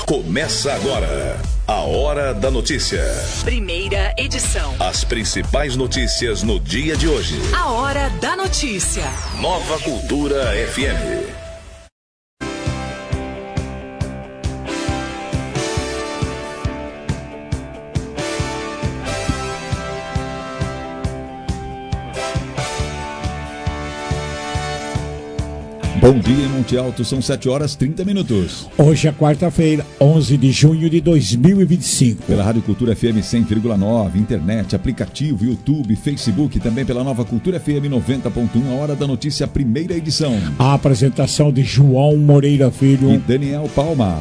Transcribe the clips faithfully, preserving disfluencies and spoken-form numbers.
Começa agora a Hora da Notícia. Primeira edição. As principais notícias no dia de hoje. A Hora da Notícia. Nova Cultura F M. Bom dia em Monte Alto, são sete horas e trinta minutos. Hoje é quarta-feira, onze de junho de dois mil e vinte e cinco. Pela Rádio Cultura F M cem vírgula nove, internet, aplicativo, YouTube, Facebook, também pela Nova Cultura F M noventa ponto um, a Hora da Notícia, primeira edição. A apresentação de João Moreira Filho e Daniel Palma.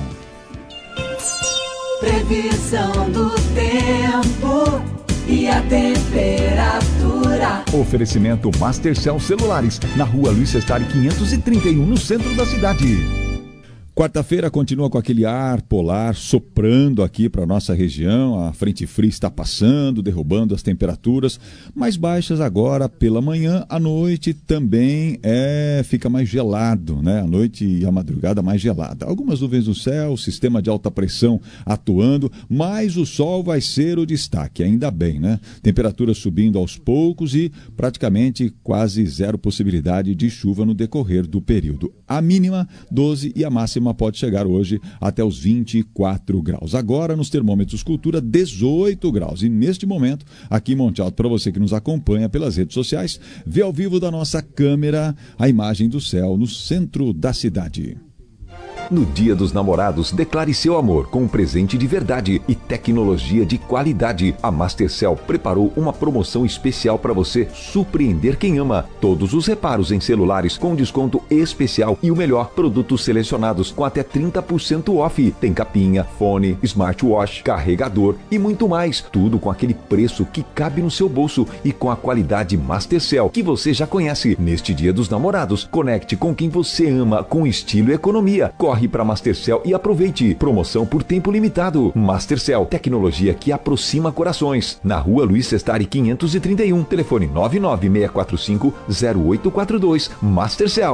Previsão do tempo e a temperatura. Oferecimento Mastercell Celulares, na rua Luiz Sestari quinhentos e trinta e um, no centro da cidade. Quarta-feira continua com aquele ar polar soprando aqui para a nossa região. A frente fria está passando, derrubando as temperaturas mais baixas agora pela manhã. À noite também é, fica mais gelado, né? À noite e à madrugada mais gelada. Algumas nuvens no céu, sistema de alta pressão atuando, mas o sol vai ser o destaque, ainda bem, né? Temperatura subindo aos poucos e praticamente quase zero possibilidade de chuva no decorrer do período. A mínima doze e a máxima pode chegar hoje até os vinte e quatro graus. Agora, nos termômetros Cultura, dezoito graus. E neste momento, aqui em Monte Alto, para você que nos acompanha pelas redes sociais, vê ao vivo da nossa câmera a imagem do céu no centro da cidade. No Dia dos Namorados, declare seu amor com um presente de verdade e tecnologia de qualidade. A Mastercell preparou uma promoção especial para você surpreender quem ama. Todos os reparos em celulares com desconto especial e o melhor, produtos selecionados com até trinta por cento off. Tem capinha, fone, smartwatch, carregador e muito mais. Tudo com aquele preço que cabe no seu bolso e com a qualidade Mastercell que você já conhece. Neste Dia dos Namorados, conecte com quem você ama com estilo e economia. Corre para Mastercell e aproveite. Promoção por tempo limitado. Mastercell, tecnologia que aproxima corações. Na rua Luiz Sestari quinhentos e trinta e um, telefone nove nove seis quatro cinco zero oito quatro dois. Mastercell.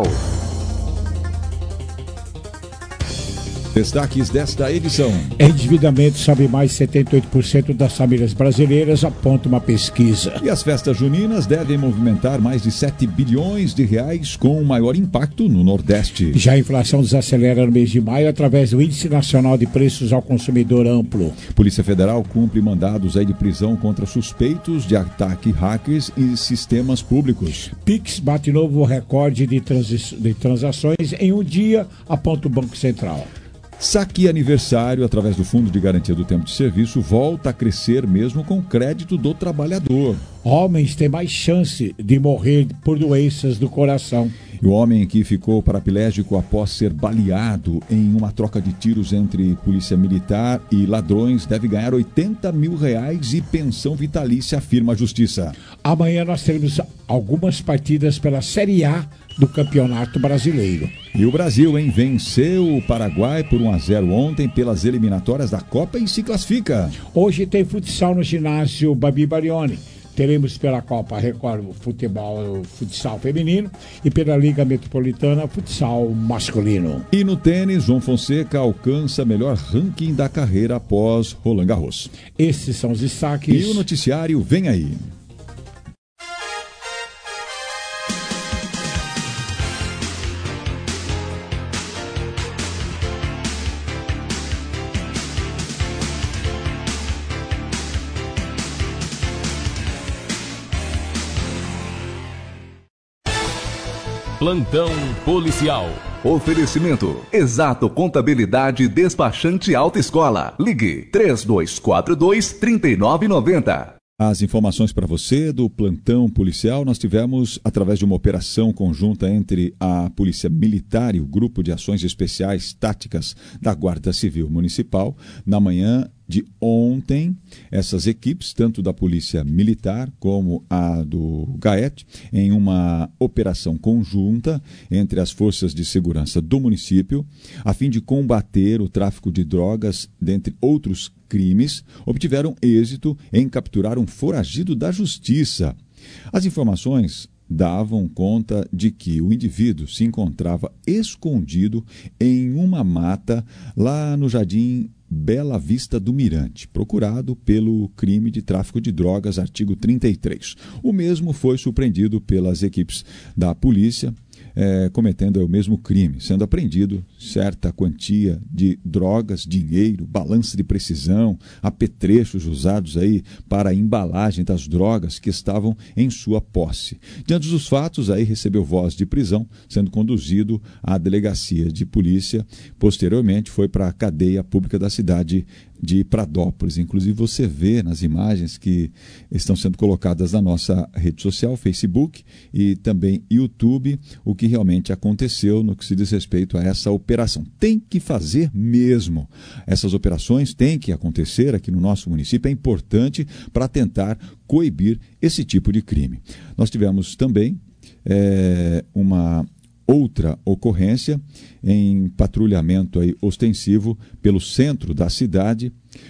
Destaques desta edição. Endividamento sobe mais setenta e oito por cento das famílias brasileiras, aponta uma pesquisa. E as festas juninas devem movimentar mais de sete bilhões de reais, com maior impacto no Nordeste. Já a inflação desacelera no mês de maio através do Índice Nacional de Preços ao Consumidor Amplo. Polícia Federal cumpre mandados aí de prisão contra suspeitos de ataque hackers e sistemas públicos. Pix bate novo recorde de, transi- de transações em um dia, aponta o Banco Central. Saque aniversário, através do Fundo de Garantia do Tempo de Serviço, volta a crescer mesmo com crédito do trabalhador. Homens têm mais chance de morrer por doenças do coração. E o homem que ficou paraplégico após ser baleado em uma troca de tiros entre polícia militar e ladrões deve ganhar oitenta mil reais e pensão vitalícia, afirma a Justiça. Amanhã nós teremos algumas partidas pela Série A do Campeonato Brasileiro. E o Brasil, hein, venceu o Paraguai por um a zero ontem pelas eliminatórias da Copa e se classifica. Hoje tem futsal no ginásio Babi Barioni. Teremos pela Copa Record futebol, futsal feminino e pela Liga Metropolitana futsal masculino. E no tênis, João Fonseca alcança melhor ranking da carreira após Roland Garros. Esses são os destaques. E o noticiário vem aí. Plantão policial. Oferecimento Exato Contabilidade Despachante Alta Escola. Ligue três dois quatro dois, três nove nove zero. As informações para você do plantão policial nós tivemos através de uma operação conjunta entre a Polícia Militar e o Grupo de Ações Especiais Táticas da Guarda Civil Municipal na manhã de ontem. Essas equipes, tanto da Polícia Militar como a do GAET, em uma operação conjunta entre as forças de segurança do município, a fim de combater o tráfico de drogas, dentre outros crimes, obtiveram êxito em capturar um foragido da justiça. As informações davam conta de que o indivíduo se encontrava escondido em uma mata lá no Jardim Bela Vista do Mirante, procurado pelo crime de tráfico de drogas, artigo trinta e três. O mesmo foi surpreendido pelas equipes da polícia, É, cometendo o mesmo crime, sendo apreendido certa quantia de drogas, dinheiro, balança de precisão, apetrechos usados aí para a embalagem das drogas que estavam em sua posse. Diante dos fatos, aí recebeu voz de prisão, sendo conduzido à delegacia de polícia. Posteriormente, foi para a cadeia pública da cidade de Pradópolis. Inclusive, você vê nas imagens que estão sendo colocadas na nossa rede social, Facebook e também YouTube, o que realmente aconteceu no que se diz respeito a essa operação. Tem que fazer mesmo. Essas operações têm que acontecer aqui no nosso município. É importante para tentar coibir esse tipo de crime. Nós tivemos também é, uma outra ocorrência em patrulhamento aí ostensivo pelo centro da cidade.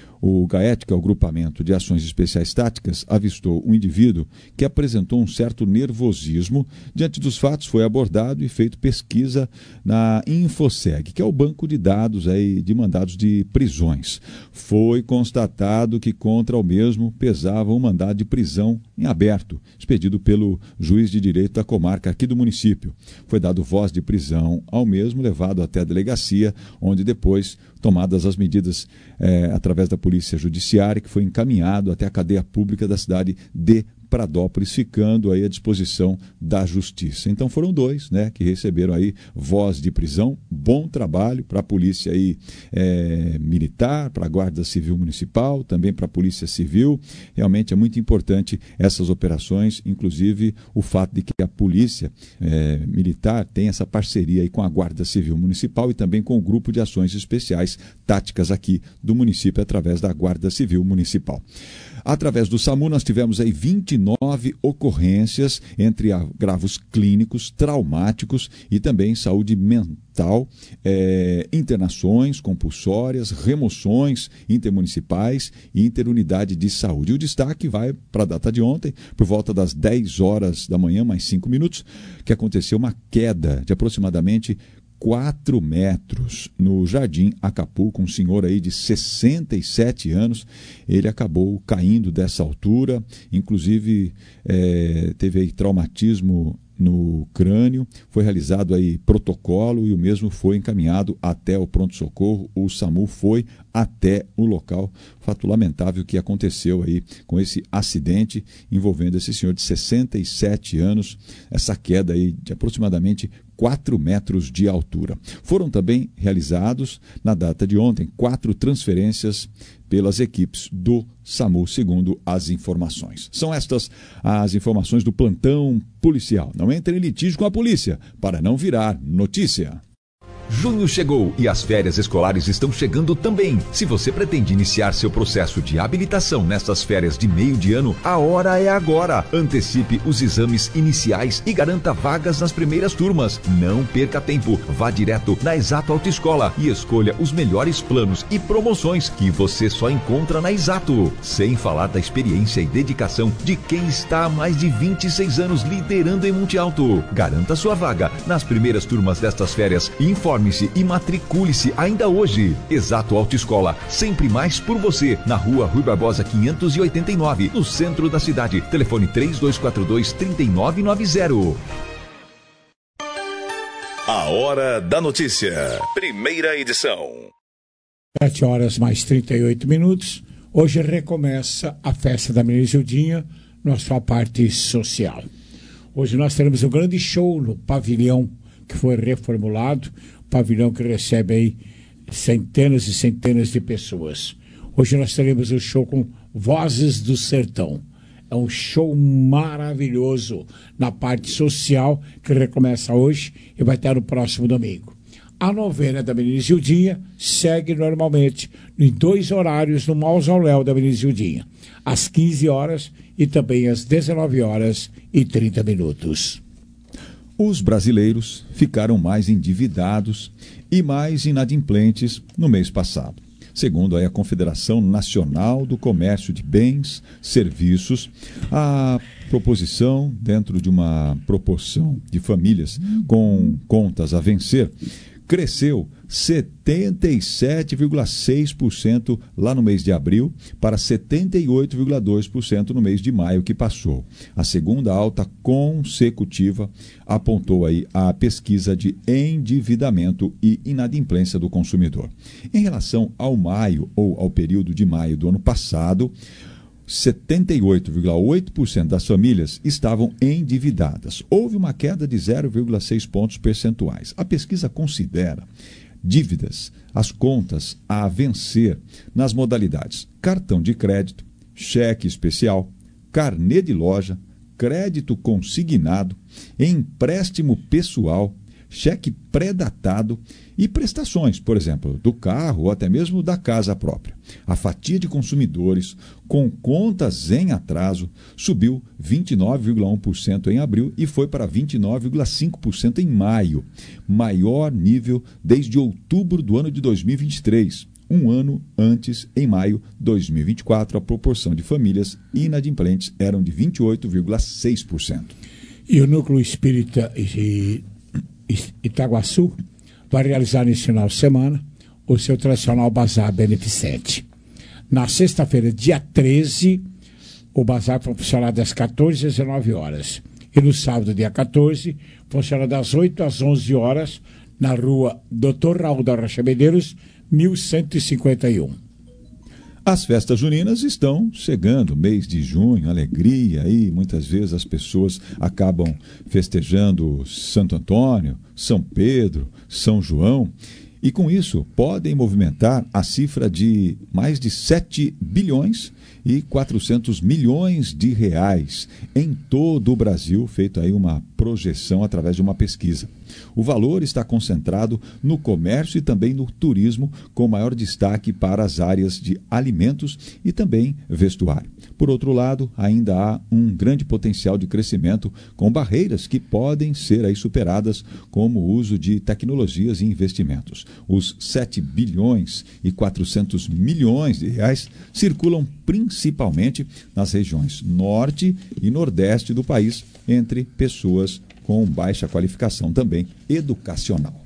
O GAET, que é o Grupamento de Ações Especiais Táticas, avistou um indivíduo que apresentou um certo nervosismo. Diante dos fatos, foi abordado e feito pesquisa na Infoseg, que é o banco de dados aí de mandados de prisões. Foi constatado que contra o mesmo pesava um mandado de prisão em aberto, expedido pelo juiz de direito da comarca aqui do município. Foi dado voz de prisão ao mesmo, levado até a delegacia, onde depois, tomadas as medidas eh, através da Polícia Judiciária, que foi encaminhado até a cadeia pública da cidade de Pradópolis, ficando aí à disposição da Justiça. Então foram dois, né, que receberam aí voz de prisão. Bom trabalho para a Polícia aí, é, Militar, para a Guarda Civil Municipal, também para a Polícia Civil. Realmente é muito importante essas operações, inclusive o fato de que a Polícia é, Militar tem essa parceria aí com a Guarda Civil Municipal e também com o Grupo de Ações Especiais Táticas aqui do município, através da Guarda Civil Municipal. Através do SAMU, nós tivemos aí vinte e nove ocorrências entre agravos clínicos, traumáticos e também saúde mental, é, internações compulsórias, remoções intermunicipais e interunidade de saúde. O destaque vai para a data de ontem, por volta das dez horas da manhã, mais cinco minutos, que aconteceu uma queda de aproximadamente quatro metros no Jardim Acapulco. Um senhor aí de sessenta e sete anos, ele acabou caindo dessa altura, inclusive é, teve aí traumatismo no crânio. Foi realizado aí protocolo e o mesmo foi encaminhado até o pronto-socorro. O SAMU foi até o local. Fato lamentável que aconteceu aí com esse acidente envolvendo esse senhor de sessenta e sete anos, essa queda aí de aproximadamente quatro metros de altura. Foram também realizados, na data de ontem, quatro transferências pelas equipes do SAMU, segundo as informações. São estas as informações do plantão policial. Não entre em litígio com a polícia, para não virar notícia. Junho chegou e as férias escolares estão chegando também. Se você pretende iniciar seu processo de habilitação nestas férias de meio de ano, a hora é agora. Antecipe os exames iniciais e garanta vagas nas primeiras turmas. Não perca tempo. Vá direto na Exato Autoescola e escolha os melhores planos e promoções que você só encontra na Exato. Sem falar da experiência e dedicação de quem está há mais de vinte e seis anos liderando em Monte Alto. Garanta sua vaga nas primeiras turmas destas férias e informe Informe-se e matricule-se ainda hoje. Exato Autoescola, sempre mais por você. Na rua Rui Barbosa quinhentos e oitenta e nove, no centro da cidade. Telefone três dois quatro dois, três nove nove zero. A Hora da Notícia. Primeira edição. sete horas mais trinta e oito minutos. Hoje recomeça a festa da Menina Gildinha na sua parte social. Hoje nós teremos um grande show no pavilhão que foi reformulado. Pavilhão que recebe aí centenas e centenas de pessoas. Hoje nós teremos um show com Vozes do Sertão. É um show maravilhoso na parte social que recomeça hoje e vai estar no próximo domingo. A novena da Menina Gildinha segue normalmente em dois horários no mausoléu da Menina Gildinha, às quinze horas e também às dezenove horas e trinta minutos. Os brasileiros ficaram mais endividados e mais inadimplentes no mês passado. Segundo aí a Confederação Nacional do Comércio de Bens, Serviços, a proposição, dentro de uma proporção de famílias com contas a vencer, cresceu setenta e sete vírgula seis por cento lá no mês de abril para setenta e oito vírgula dois por cento no mês de maio que passou. A segunda alta consecutiva apontou aí a pesquisa de endividamento e inadimplência do consumidor. Em relação ao maio ou ao período de maio do ano passado, setenta e oito vírgula oito por cento das famílias estavam endividadas. Houve uma queda de zero vírgula seis pontos percentuais. A pesquisa considera dívidas, as contas a vencer nas modalidades cartão de crédito, cheque especial, carnê de loja, crédito consignado, empréstimo pessoal, cheque pré-datado e prestações, por exemplo, do carro ou até mesmo da casa própria. A fatia de consumidores com contas em atraso subiu vinte e nove vírgula um por cento em abril e foi para vinte e nove vírgula cinco por cento em maio, maior nível desde outubro do ano de dois mil e vinte e três. Um ano antes, em maio de dois mil e vinte e quatro, a proporção de famílias inadimplentes eram de vinte e oito vírgula seis por cento. E o Núcleo Espírita Itaguaçu vai realizar nesse final de semana o seu tradicional Bazar Beneficente. Na sexta-feira, dia treze, o bazar vai funcionar das quatorze às dezenove horas. E no sábado, dia quatorze, funciona das oito às onze horas, na rua doutor Raul da Rocha Medeiros, mil cento e cinquenta e um. As festas juninas estão chegando, mês de junho, alegria, aí muitas vezes as pessoas acabam festejando Santo Antônio, São Pedro, São João, e com isso podem movimentar a cifra de mais de sete bilhões e quatrocentos milhões de reais em todo o Brasil, feito aí uma projeção através de uma pesquisa. O valor está concentrado no comércio e também no turismo, com maior destaque para as áreas de alimentos e também vestuário. Por outro lado, ainda há um grande potencial de crescimento com barreiras que podem ser aí superadas, como o uso de tecnologias e investimentos. Os sete bilhões e quatrocentos milhões de reais circulam principalmente nas regiões norte e nordeste do país, entre pessoas com baixa qualificação também educacional.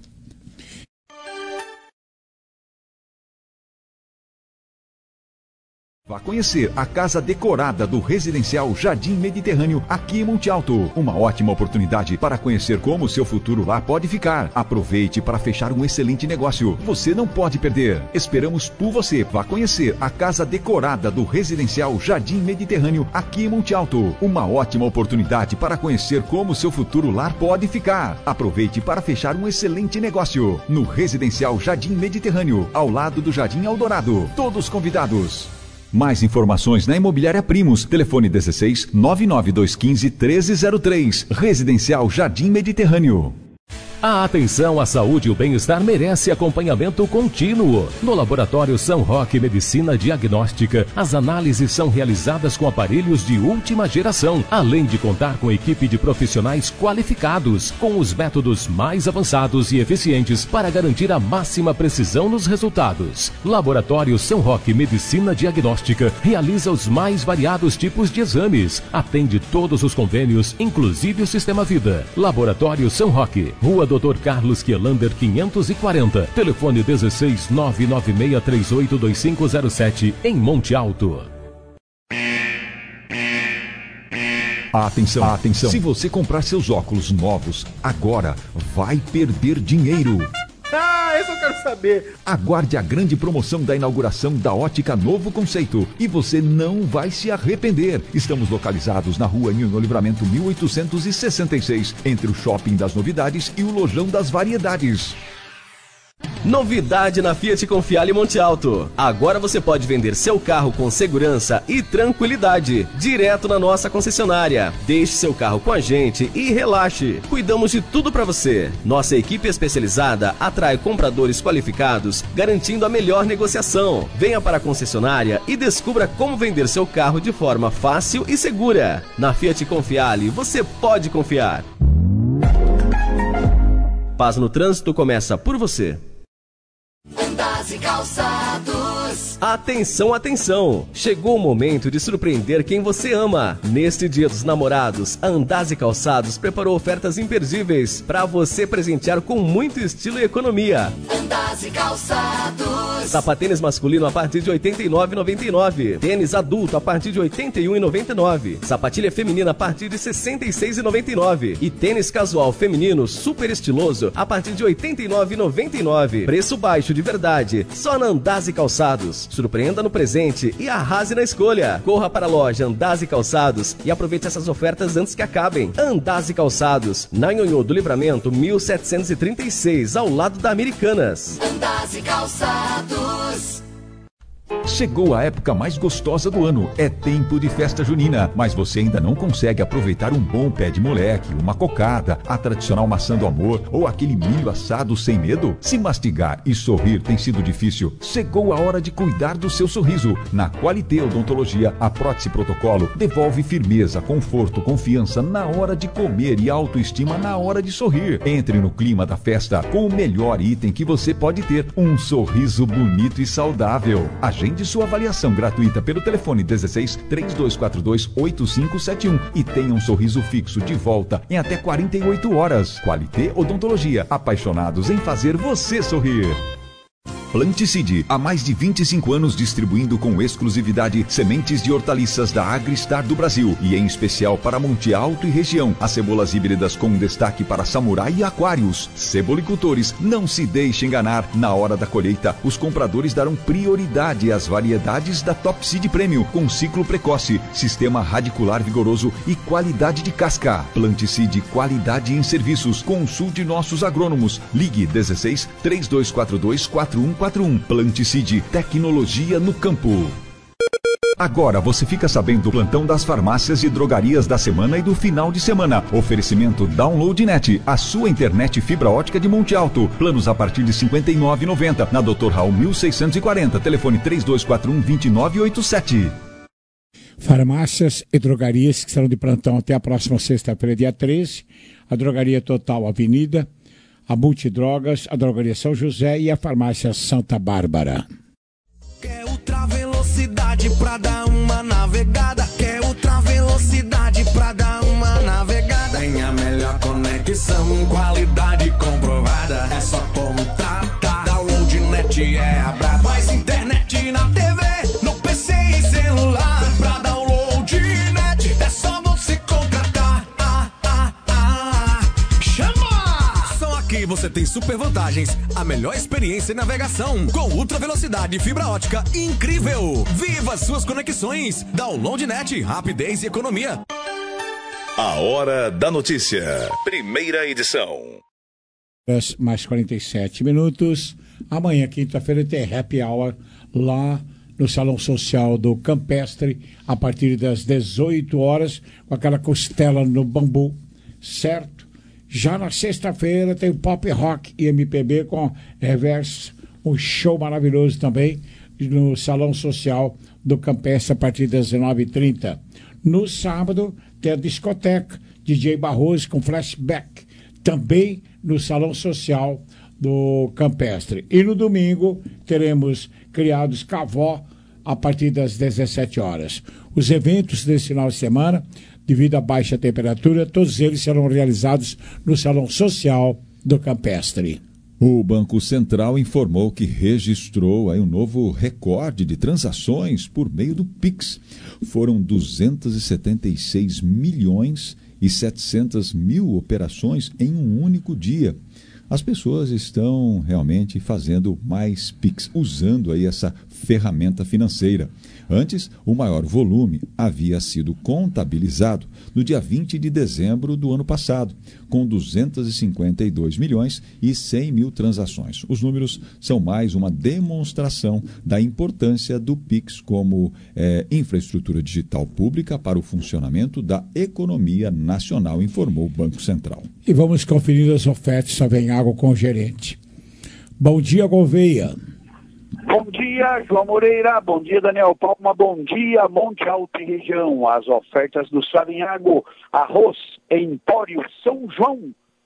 Vá conhecer a casa decorada do Residencial Jardim Mediterrâneo, aqui em Monte Alto. Uma ótima oportunidade para conhecer como o seu futuro lá pode ficar. Aproveite para fechar um excelente negócio. Você não pode perder. Esperamos por você. Vá conhecer a casa decorada do Residencial Jardim Mediterrâneo, aqui em Monte Alto. Uma ótima oportunidade para conhecer como o seu futuro lar pode ficar. Aproveite para fechar um excelente negócio. No Residencial Jardim Mediterrâneo, ao lado do Jardim Eldorado. Todos convidados. Mais informações na Imobiliária Primos. Telefone dezesseis, nove nove dois um cinco, treze zero três. Residencial Jardim Mediterrâneo. A atenção à saúde e o bem-estar merece acompanhamento contínuo. No Laboratório São Roque Medicina Diagnóstica, as análises são realizadas com aparelhos de última geração, além de contar com equipe de profissionais qualificados, com os métodos mais avançados e eficientes para garantir a máxima precisão nos resultados. Laboratório São Roque Medicina Diagnóstica realiza os mais variados tipos de exames, atende todos os convênios, inclusive o Sistema Vida. Laboratório São Roque, Rua doutor Carlos Quielander quinhentos e quarenta, telefone dezesseis, nove nove seis três oito dois cinco zero sete, em Monte Alto. Atenção, atenção. Se você comprar seus óculos novos, agora vai perder dinheiro. Ah, isso eu quero saber. Aguarde a grande promoção da inauguração da Ótica Novo Conceito e você não vai se arrepender. Estamos localizados na rua Nino Livramento mil oitocentos e sessenta e seis, entre o Shopping das Novidades e o Lojão das Variedades. Novidade na Fiat Confiale Monte Alto. Agora você pode vender seu carro com segurança e tranquilidade, direto na nossa concessionária. Deixe seu carro com a gente e relaxe. Cuidamos de tudo para você. Nossa equipe especializada atrai compradores qualificados, garantindo a melhor negociação. Venha para a concessionária e descubra como vender seu carro de forma fácil e segura. Na Fiat Confiale, você pode confiar. Paz no Trânsito começa por você. Das Andaze Calçados. Atenção, atenção! Chegou o momento de surpreender quem você ama. Neste Dia dos Namorados, a Andaze Calçados preparou ofertas imperdíveis para você presentear com muito estilo e economia. Andaze Calçados. Sapatênis masculino a partir de oitenta e nove reais e noventa e nove centavos. Tênis adulto a partir de oitenta e um reais e noventa e nove centavos. Sapatilha feminina a partir de sessenta e seis reais e noventa e nove centavos. E tênis casual feminino super estiloso a partir de oitenta e nove reais e noventa e nove centavos. Preço baixo de verdade, só na Andaze Calçados. Surpreenda no presente e arrase na escolha. Corra para a loja Andaze Calçados e aproveite essas ofertas antes que acabem. Andaze Calçados, na Nhonhô do Livramento mil setecentos e trinta e seis, ao lado da Americanas. Andaze Calçados. Chegou a época mais gostosa do ano, é tempo de festa junina, mas você ainda não consegue aproveitar um bom pé de moleque, uma cocada, a tradicional maçã do amor ou aquele milho assado sem medo? Se mastigar e sorrir tem sido difícil, chegou a hora de cuidar do seu sorriso. Na Qualité Odontologia, a prótese protocolo devolve firmeza, conforto, confiança na hora de comer e autoestima na hora de sorrir. Entre no clima da festa com o melhor item que você pode ter, um sorriso bonito e saudável. Agende sua avaliação gratuita pelo telefone dezesseis, três dois quatro dois, oito cinco sete um e tenha um sorriso fixo de volta em até quarenta e oito horas. Qualité Odontologia, apaixonados em fazer você sorrir. Planticide, há mais de vinte e cinco anos distribuindo com exclusividade sementes de hortaliças da Agristar do Brasil e em especial para Monte Alto e região, as cebolas híbridas com destaque para samurai e aquários. Cebolicultores, não se deixe enganar, na hora da colheita, os compradores darão prioridade às variedades da Top Seed Premium com ciclo precoce, sistema radicular vigoroso e qualidade de casca. Planticide, qualidade em serviços. Consulte nossos agrônomos. Ligue dezesseis, três dois quatro dois, quatro um quatro um. Planticide, tecnologia no campo. Agora você fica sabendo do plantão das farmácias e drogarias da semana e do final de semana. Oferecimento Download Net, a sua internet fibra ótica de Monte Alto. Planos a partir de cinquenta e nove reais e noventa centavos. Na doutor Raul mil seiscentos e quarenta. Telefone três dois quatro um, dois nove oito sete. Farmácias e drogarias que estarão de plantão até a próxima sexta-feira, dia treze. A Drogaria Total Avenida, a Multidrogas, a Drogaria São José e a Farmácia Santa Bárbara. Quer ultra velocidade pra dar uma navegada? Quer ultra velocidade pra dar uma navegada? Tem a melhor conexão, qualidade comprovada. É só contratar. Download Net é a braba. Mais internet na T V, no P C e celular. Pra Download Net é só você contratar. Ah, ah, ah. Chama! Só aqui você tem super vantagens, a melhor experiência em navegação, com ultra velocidade e fibra ótica incrível. Viva suas conexões. Download Net, rapidez e economia. A Hora da Notícia, primeira edição. Mais quarenta e sete minutos. Amanhã, quinta-feira, tem Happy Hour lá no Salão Social do Campestre, a partir das dezoito horas, com aquela costela no bambu, certo? Já na sexta-feira tem o Pop Rock e M P B com Reverso, um show maravilhoso também no Salão Social do Campestre a partir das dezenove e trinta. No sábado tem a discoteca D J Barroso com Flashback, também no Salão Social do Campestre. E no domingo teremos Criados Cavó a partir das dezessete horas. Os eventos desse final de semana, devido à baixa temperatura, todos eles serão realizados no Salão Social do Campestre. O Banco Central informou que registrou aí um novo recorde de transações por meio do Pix. Foram duzentos e setenta e seis milhões e setecentas mil operações em um único dia. As pessoas estão realmente fazendo mais Pix, usando aí essa ferramenta financeira. Antes, o maior volume havia sido contabilizado no dia vinte de dezembro do ano passado, com duzentos e cinquenta e dois milhões e cem mil transações. Os números são mais uma demonstração da importância do Pix como é, infraestrutura digital pública para o funcionamento da economia nacional, informou o Banco Central. E vamos conferir as ofertas da Vem Água com o gerente. Bom dia, Gouveia. Bom dia, João Moreira. Bom dia, Daniel Palma. Bom dia, Monte Alto e região. As ofertas do Savinhago. Arroz Empório São João.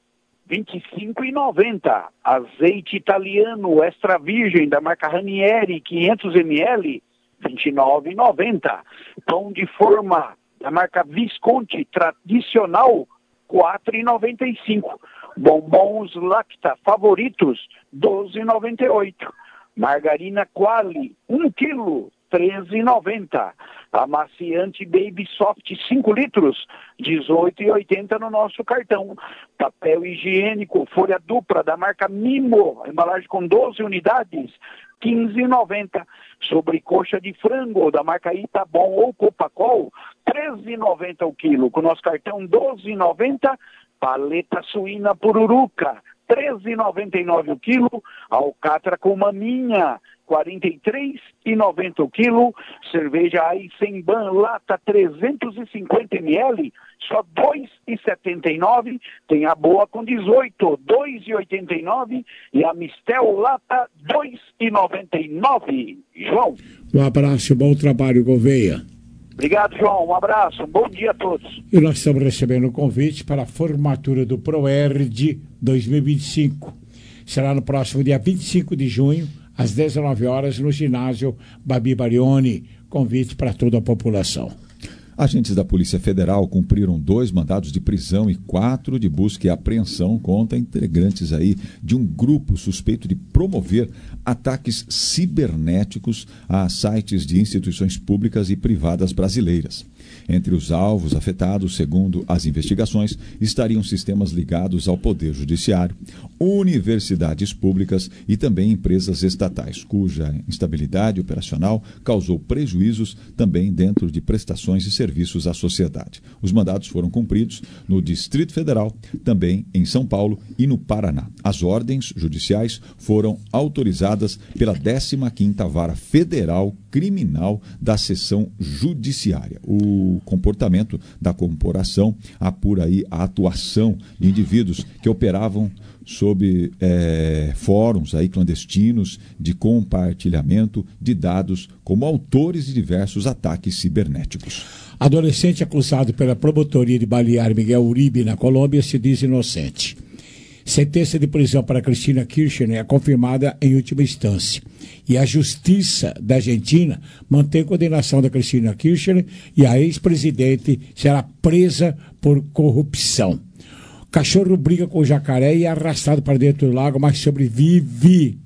vinte e cinco reais e noventa centavos. Azeite italiano extra virgem da marca Ranieri, quinhentos mililitros, vinte e nove reais e noventa centavos. Pão de forma da marca Visconti tradicional, quatro reais e noventa e cinco centavos. Bombons Lacta favoritos, doze reais e noventa e oito centavos. Margarina Quali, um quilo, treze reais e noventa centavos. Amaciante Baby Soft cinco litros, dezoito reais e oitenta centavos no nosso cartão. Papel higiênico Folha Dupla da marca Mimo, embalagem com doze unidades, quinze reais e noventa centavos. Sobrecoxa de frango da marca Itabom ou Copacol, treze reais e noventa centavos o quilo, com nosso cartão doze reais e noventa centavos. Paleta suína Pururuca, treze reais e noventa e nove centavos o quilo. Alcatra com maminha, quarenta e três reais e noventa centavos o quilo. Cerveja Eisenbahn lata trezentos e cinquenta mililitros, só dois reais e setenta e nove centavos. Tem a boa com dezoito, dois reais e oitenta e nove centavos. E a Mistel lata, dois reais e noventa e nove centavos. João. Um abraço, bom trabalho, Gouveia. Obrigado, João. Um abraço. Um bom dia a todos. E nós estamos recebendo o convite para a formatura do ProERD dois mil e vinte e cinco. Será no próximo dia vinte e cinco de junho, às dezenove horas, no ginásio Babi Barioni. Convite para toda a população. Agentes da Polícia Federal cumpriram dois mandados de prisão e quatro de busca e apreensão contra integrantes aí de um grupo suspeito de promover ataques cibernéticos a sites de instituições públicas e privadas brasileiras. Entre os alvos afetados, segundo as investigações, estariam sistemas ligados ao Poder Judiciário, universidades públicas e também empresas estatais, cuja instabilidade operacional causou prejuízos também dentro de prestações e serviços à sociedade. Os mandados foram cumpridos no Distrito Federal, também em São Paulo e no Paraná. As ordens judiciais foram autorizadas pela décima quinta Vara Federal Criminal da Seção Judiciária. O comportamento da corporação apura aí a atuação de indivíduos que operavam sob é, fóruns aí clandestinos de compartilhamento de dados como autores de diversos ataques cibernéticos. Adolescente acusado pela promotoria de balear Miguel Uribe na Colômbia se diz inocente. Sentença de prisão para Cristina Kirchner é confirmada em última instância. E a Justiça da Argentina mantém a condenação da Cristina Kirchner e a ex-presidente será presa por corrupção. Cachorro briga com o jacaré e é arrastado para dentro do lago, mas sobrevive.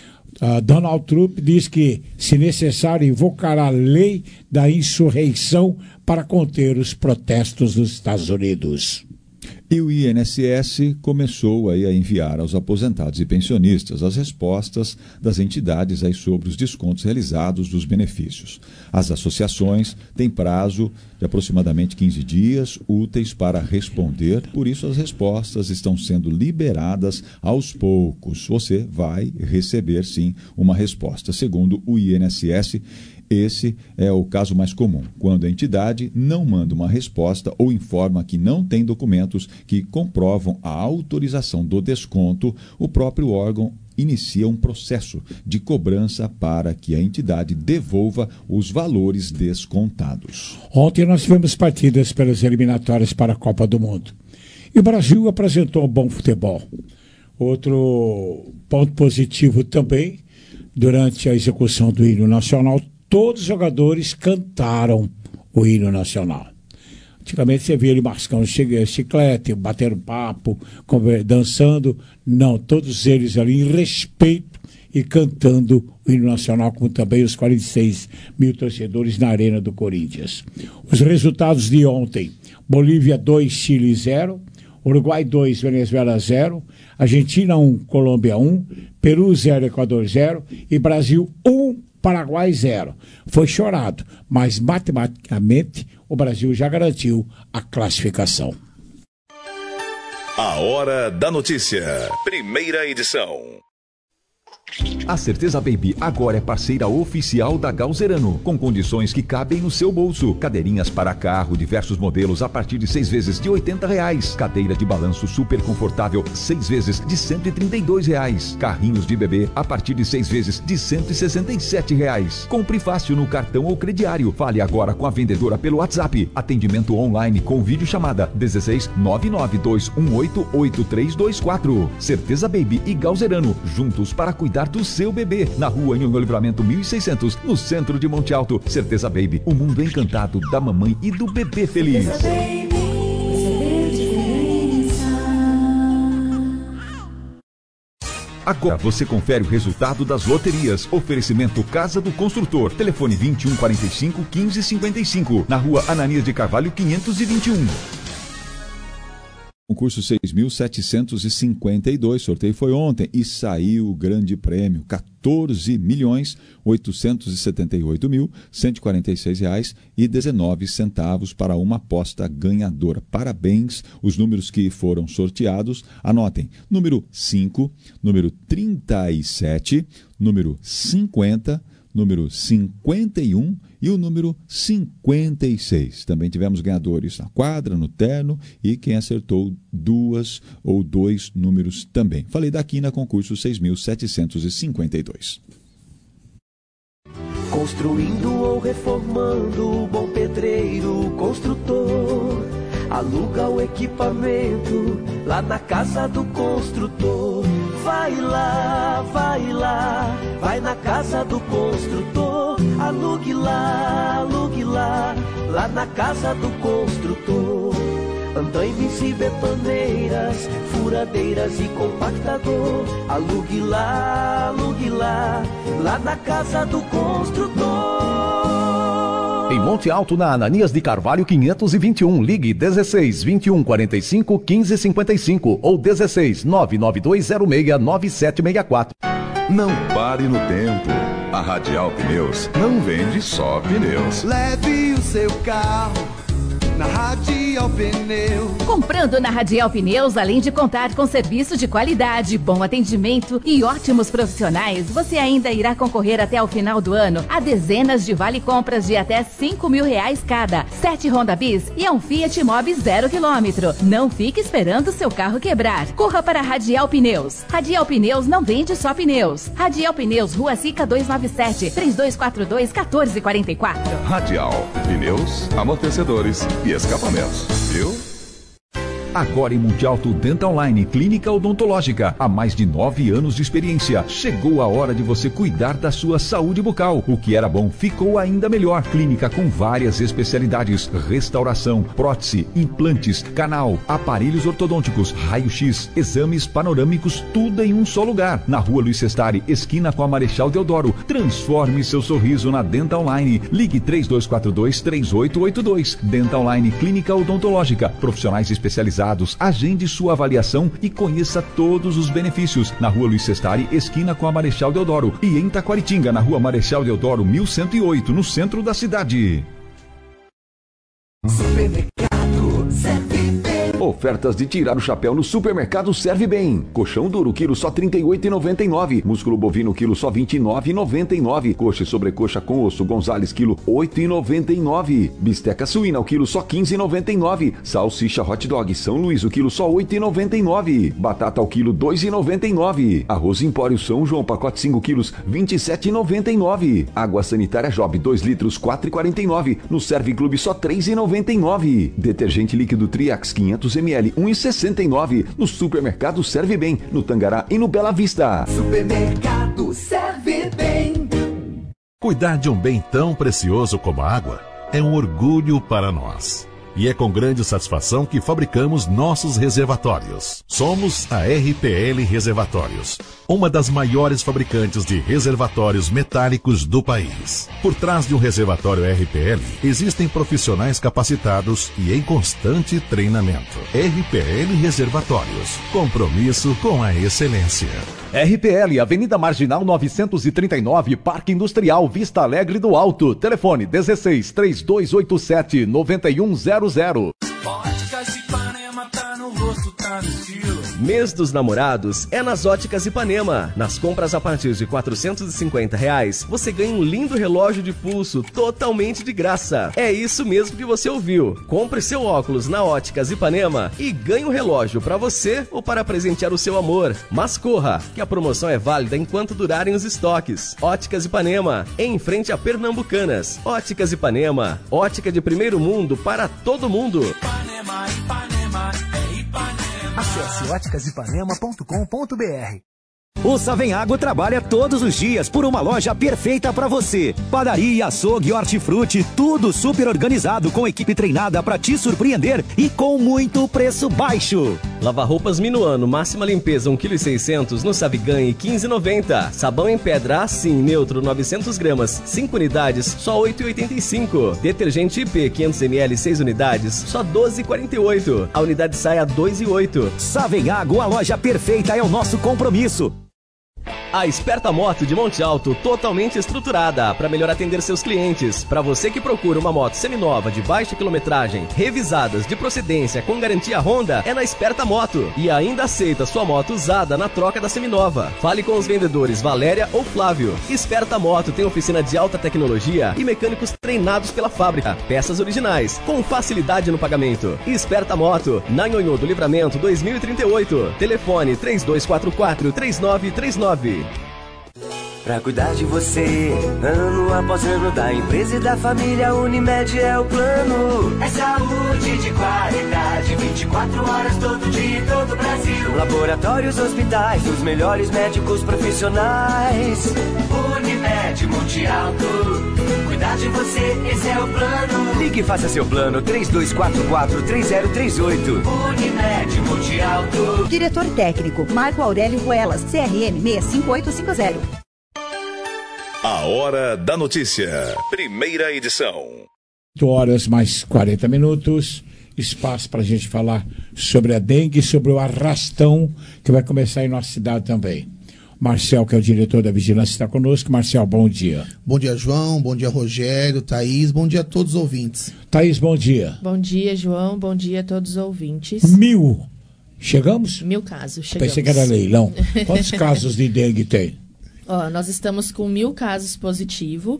Uh, Donald Trump diz que, se necessário, invocará a lei da insurreição para conter os protestos nos Estados Unidos. E o I N S S começou aí a enviar aos aposentados e pensionistas as respostas das entidades aí sobre os descontos realizados dos benefícios. As associações têm prazo de aproximadamente quinze dias úteis para responder, por isso as respostas estão sendo liberadas aos poucos. Você vai receber, sim, uma resposta. Segundo o I N S S, esse é o caso mais comum, quando a entidade não manda uma resposta ou informa que não tem documentos que comprovam a autorização do desconto, o próprio órgão inicia um processo de cobrança para que a entidade devolva os valores descontados. Ontem nós tivemos partidas pelas eliminatórias para a Copa do Mundo. E o Brasil apresentou um bom futebol. Outro ponto positivo também, durante a execução do hino nacional, todos os jogadores cantaram o hino nacional. Antigamente você via ele mascando chiclete, batendo papo, dançando. Não, todos eles ali em respeito e cantando o hino nacional, como também os quarenta e seis mil torcedores na Arena do Corinthians. Os resultados de ontem: Bolívia dois, Chile zero, Uruguai dois, Venezuela zero, Argentina um, Colômbia um, Peru zero, Equador zero e Brasil um, Paraguai zero. Foi chorado, mas matematicamente o Brasil já garantiu a classificação. A Hora da Notícia. Primeira edição. A Certeza Baby agora é parceira oficial da Galzerano, com condições que cabem no seu bolso. Cadeirinhas para carro, diversos modelos a partir de seis vezes de oitenta reais. Cadeira de balanço super confortável, seis vezes de cento e trinta e dois reais. Carrinhos de bebê a partir de seis vezes de cento e sessenta e sete reais. Compre fácil no cartão ou crediário. Fale agora com a vendedora pelo WhatsApp. Atendimento online com vídeo chamada dezesseis nove nove dois um oito oito três dois quatro. Certeza Baby e Galzerano, juntos para cuidar do seu bebê. Na rua Anhanguera Livramento mil e seiscentos, no centro de Monte Alto. Certeza Baby, o mundo encantado da mamãe e do bebê feliz. Agora você confere o resultado das loterias. Oferecimento Casa do Construtor. Telefone vinte e um quarenta e cinco, quinze cinquenta e cinco. Na rua Ananias de Carvalho quinhentos e vinte e um. Concurso seis mil setecentos e cinquenta e dois, sorteio foi ontem e saiu o grande prêmio, quatorze milhões oitocentos e setenta e oito mil cento e quarenta e seis reais e dezenove centavos para uma aposta ganhadora. Parabéns, os números que foram sorteados, anotem, número cinco, número trinta e sete, número cinquenta, número cinquenta e um e o número cinquenta e seis. Também tivemos ganhadores na quadra, no terno e quem acertou duas ou dois números também. Falei daqui na concurso seis mil setecentos e cinquenta e dois. Construindo ou reformando, bom pedreiro, construtor, aluga o equipamento lá na casa do construtor. Vai lá, vai lá, vai na casa do construtor. Alugue lá, alugue lá, lá na casa do construtor. Andaimes e betoneiras, furadeiras e compactador. Alugue lá, alugue lá, lá na casa do construtor. Em Monte Alto, na Ananias de Carvalho quinhentos e vinte e um, ligue dezesseis, vinte e um, quarenta e cinco, quinze cinquenta e cinco ou dezesseis, nove nove dois zero seis, nove sete seis quatro. Não pare no tempo. A Radial Pneus não vende só pneus. Leve o seu carro na Radial Pneus. Comprando na Radial Pneus, além de contar com serviço de qualidade, bom atendimento e ótimos profissionais, você ainda irá concorrer até o final do ano a dezenas de vale-compras de até cinco mil reais cada, sete Honda Bis e um Fiat Mobi zero quilômetro. Não fique esperando seu carro quebrar. Corra para a Radial Pneus. Radial Pneus não vende só pneus. Radial Pneus, Rua Sica duzentos e noventa e sete, três dois quatro dois, um quatro quatro quatro. Radial, pneus, amortecedores e escapamentos, viu? Agora em Monte Alto Dental Line, clínica odontológica, há mais de nove anos de experiência. Chegou a hora de você cuidar da sua saúde bucal. O que era bom ficou ainda melhor. Clínica com várias especialidades: restauração, prótese, implantes, canal, aparelhos ortodônticos, raio-x, exames panorâmicos, tudo em um só lugar. Na rua Luiz Sestari, esquina com a Marechal Deodoro. Transforme seu sorriso na Dental Line. Ligue três dois quatro dois, três oito oito dois. Dental Line Clínica Odontológica. Profissionais especializados. Agende sua avaliação e conheça todos os benefícios. Na rua Luiz Sestari, esquina com a Marechal Deodoro. E em Taquaritinga, na rua Marechal Deodoro, mil cento e oito, no centro da cidade. Supermercado Serve Bem. Ofertas de tirar o chapéu no Supermercado Serve Bem. Colchão duro, quilo só trinta e oito reais e noventa e nove centavos. Músculo bovino, quilo só vinte e nove reais e noventa e nove centavos. Coxa e sobrecoxa com osso Gonzales, quilo oito reais e noventa e nove centavos. Bisteca suína, o quilo só quinze reais e noventa e nove centavos. Salsicha hot dog São Luís, o quilo só oito reais e noventa e nove centavos. Batata ao quilo dois reais e noventa e nove centavos. Arroz Empório São João, pacote cinco quilos, vinte e sete reais e noventa e nove centavos. Água sanitária Job, dois litros, quatro reais e quarenta e nove centavos. No Serve Clube, só três reais e noventa e nove centavos. Detergente líquido Triax, quinhentos mililitros, um real e sessenta e nove centavos. No Supermercado Serve Bem, no Tangará e no Bela Vista. Supermercado Serve Bem. Cuidar de um bem tão precioso como a água é um orgulho para nós. E é com grande satisfação que fabricamos nossos reservatórios. Somos a R P L Reservatórios, uma das maiores fabricantes de reservatórios metálicos do país. Por trás de um reservatório R P L, existem profissionais capacitados e em constante treinamento. R P L Reservatórios, compromisso com a excelência. R P L, Avenida Marginal novecentos e trinta e nove, Parque Industrial, Vista Alegre do Alto. Telefone dezesseis, três dois oito sete, nove um zero zero. Óticas Ipanema tá no gosto tá no estilo. Mês dos Namorados é nas Óticas Ipanema. Nas compras a partir de quatrocentos e cinquenta reais, você ganha um lindo relógio de pulso totalmente de graça. É isso mesmo que você ouviu. Compre seu óculos na Óticas Ipanema e ganhe um relógio para você ou para presentear o seu amor. Mas corra, que a promoção é válida enquanto durarem os estoques. Óticas Ipanema, em frente a Pernambucanas. Óticas Ipanema, ótica de primeiro mundo para todo mundo. Ipanema, Ipanema, é Ipanema. Acesse óticas ipanema ponto com ponto b r. O Savenhago trabalha todos os dias por uma loja perfeita para você. Padaria, açougue, hortifruti, tudo super organizado com equipe treinada para te surpreender e com muito preço baixo. Lava roupas Minuano, máxima limpeza um vírgula seis quilos no Saviganhe quinze reais e noventa centavos. Sabão em pedra Assim neutro novecentas gramas, cinco unidades, só oito reais e oitenta e cinco centavos. Detergente I P quinhentos mililitros, seis unidades, só doze reais e quarenta e oito centavos. A unidade sai a dois reais e oito centavos. Savenhago, a loja perfeita é o nosso compromisso. A Esperta Moto de Monte Alto, totalmente estruturada para melhor atender seus clientes. Para você que procura uma moto seminova de baixa quilometragem, revisadas de procedência com garantia Honda, é na Esperta Moto. E ainda aceita sua moto usada na troca da seminova. Fale com os vendedores Valéria ou Flávio. Esperta Moto tem oficina de alta tecnologia e mecânicos treinados pela fábrica. Peças originais, com facilidade no pagamento. Esperta Moto, na Nhonhô do Livramento dois mil e trinta e oito. Telefone três dois quatro quatro, três nove três nove. Pra cuidar de você, ano após ano, da empresa e da família, Unimed é o plano. É saúde de qualidade, vinte e quatro horas todo dia em todo o Brasil. Laboratórios, hospitais, os melhores médicos profissionais. Unimed Monte Alto, cuidar de você, esse é o plano. Ligue e faça seu plano três dois quatro quatro, três zero três oito. Unimed Monte Alto. Diretor técnico, Marco Aurélio Ruelas, C R M seis cinco oito cinco zero. A Hora da Notícia, primeira edição. oito horas mais quarenta minutos, espaço para a gente falar sobre a dengue, sobre o arrastão que vai começar em nossa cidade também. Marcel, que é o diretor da Vigilância, está conosco. Marcel, bom dia. Bom dia, João. Bom dia, Rogério, Thaís. Bom dia a todos os ouvintes. Thaís, bom dia. Bom dia, João. Bom dia a todos os ouvintes. Mil. Chegamos? Mil casos, chegamos. Pensei que era leilão. Quantos casos de dengue tem? Ó, nós estamos com mil casos positivos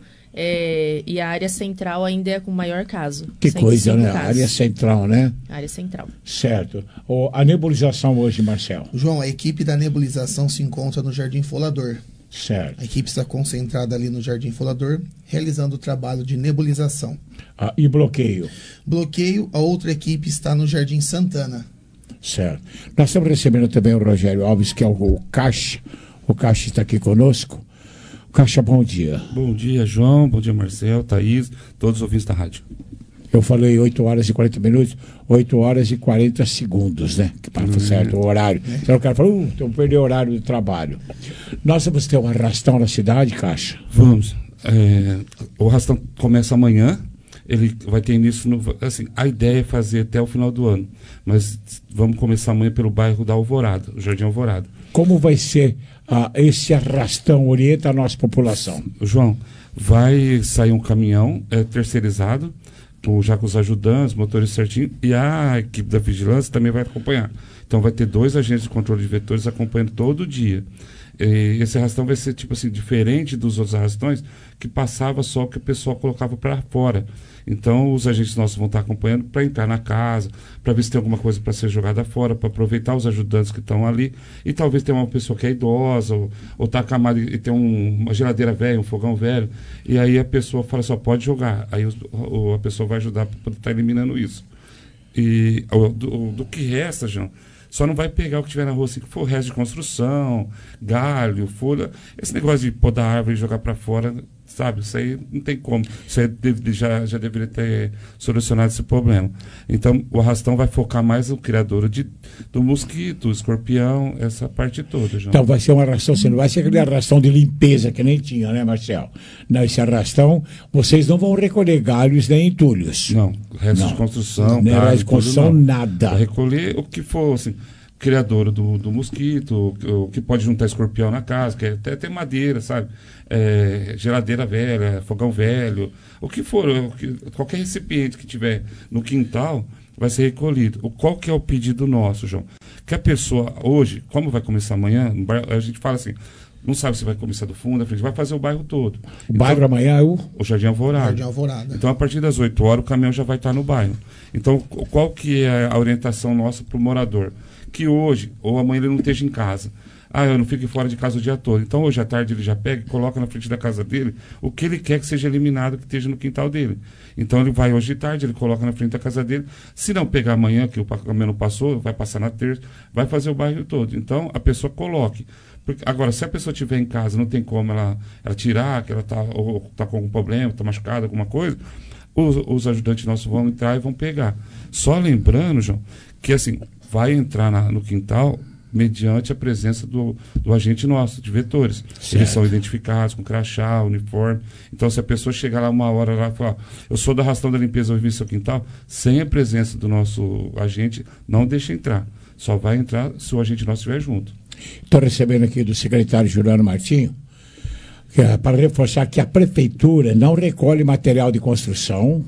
é, e a área central ainda é com o maior caso. Que coisa, né? A área central, né? A área central. Certo. O, a nebulização hoje, Marcel? João, a equipe da nebulização se encontra no Jardim Folador. Certo. A equipe está concentrada ali no Jardim Folador, realizando o trabalho de nebulização. Ah, e bloqueio? Bloqueio, a outra equipe está no Jardim Santana. Certo. Nós estamos recebendo também o Rogério Alves, que é o, o Caixa. O Caixa está aqui conosco. Caixa, bom dia. Bom dia, João. Bom dia, Marcel, Thaís, todos os ouvintes da rádio. Eu falei oito horas e quarenta minutos, oito horas e quarenta segundos, né? Que para hum. certo o horário. É. Então o cara falou, uh, então perdi o horário do trabalho. Nós vamos ter um arrastão na cidade, Caixa? Vamos. É, o arrastão começa amanhã. Ele vai ter início, no, assim, a ideia é fazer até o final do ano. Mas vamos começar amanhã pelo bairro da Alvorada, o Jardim Alvorada. Como vai ser ah, esse arrastão? Orienta a nossa população. João, vai sair um caminhão é, terceirizado, com, já com os ajudantes, motores certinho, e a equipe da vigilância também vai acompanhar. Então vai ter dois agentes de controle de vetores acompanhando todo dia. E esse arrastão vai ser tipo assim, diferente dos outros arrastões, que passava só o que o pessoal colocava para fora. Então os agentes nossos vão estar acompanhando para entrar na casa, para ver se tem alguma coisa para ser jogada fora, para aproveitar os ajudantes que estão ali, e talvez tenha uma pessoa que é idosa, ou, ou tá acamada e tem um, uma geladeira velha, um fogão velho, e aí a pessoa fala só, pode jogar. Aí os, o, a pessoa vai ajudar para poder estar eliminando isso. E o, do, do que resta, João, só não vai pegar o que tiver na rua, assim, que for resto de construção, galho, folha, esse negócio de podar a árvore e jogar para fora, sabe? Isso aí não tem como. Isso aí deve, já, já deveria ter solucionado esse problema. Então, o arrastão vai focar mais no criador de, do mosquito, escorpião, essa parte toda, João. Então, vai ser uma arrastão, você não vai ser aquele arrastão de limpeza que nem tinha, né, Marcel? Não, esse arrastão, vocês não vão recolher galhos nem entulhos. Não, restos de construção, não, galho, de construção, tudo, nada. Vai recolher o que for, assim, criador do, do mosquito, o que pode juntar escorpião na casa, que é, até tem madeira, sabe? É, geladeira velha, fogão velho, o que for, o que, qualquer recipiente que tiver no quintal, vai ser recolhido. O, qual que é o pedido nosso, João? Que a pessoa, hoje, como vai começar amanhã, a gente fala assim, não sabe se vai começar do fundo, da frente, vai fazer o bairro todo. O então, bairro amanhã é o? O Jardim Alvorada. Jardim Alvorada. Então, a partir das oito horas, o caminhão já vai estar no bairro. Então, qual que é a orientação nossa para o morador? Que hoje, ou amanhã ele não esteja em casa. Ah, eu não fico fora de casa o dia todo. Então, hoje à tarde ele já pega e coloca na frente da casa dele o que ele quer que seja eliminado, que esteja no quintal dele. Então, ele vai hoje de tarde, ele coloca na frente da casa dele. Se não pegar amanhã, que o caminhão não passou, vai passar na terça, vai fazer o bairro todo. Então, a pessoa coloque. Porque, agora, se a pessoa estiver em casa, não tem como ela, ela tirar, que ela está tá com algum problema, está machucada, alguma coisa, os, os ajudantes nossos vão entrar e vão pegar. Só lembrando, João, que assim, vai entrar na, no quintal mediante a presença do, do agente nosso, de vetores. Certo. Eles são identificados com crachá, uniforme. Então, se a pessoa chegar lá uma hora lá e falar, eu sou da Arrastão da Limpeza, eu vim no seu quintal, sem a presença do nosso agente, não deixa entrar. Só vai entrar se o agente nosso estiver junto. Estou recebendo aqui do secretário Juliano Martinho, que é para reforçar que a prefeitura não recolhe material de construção,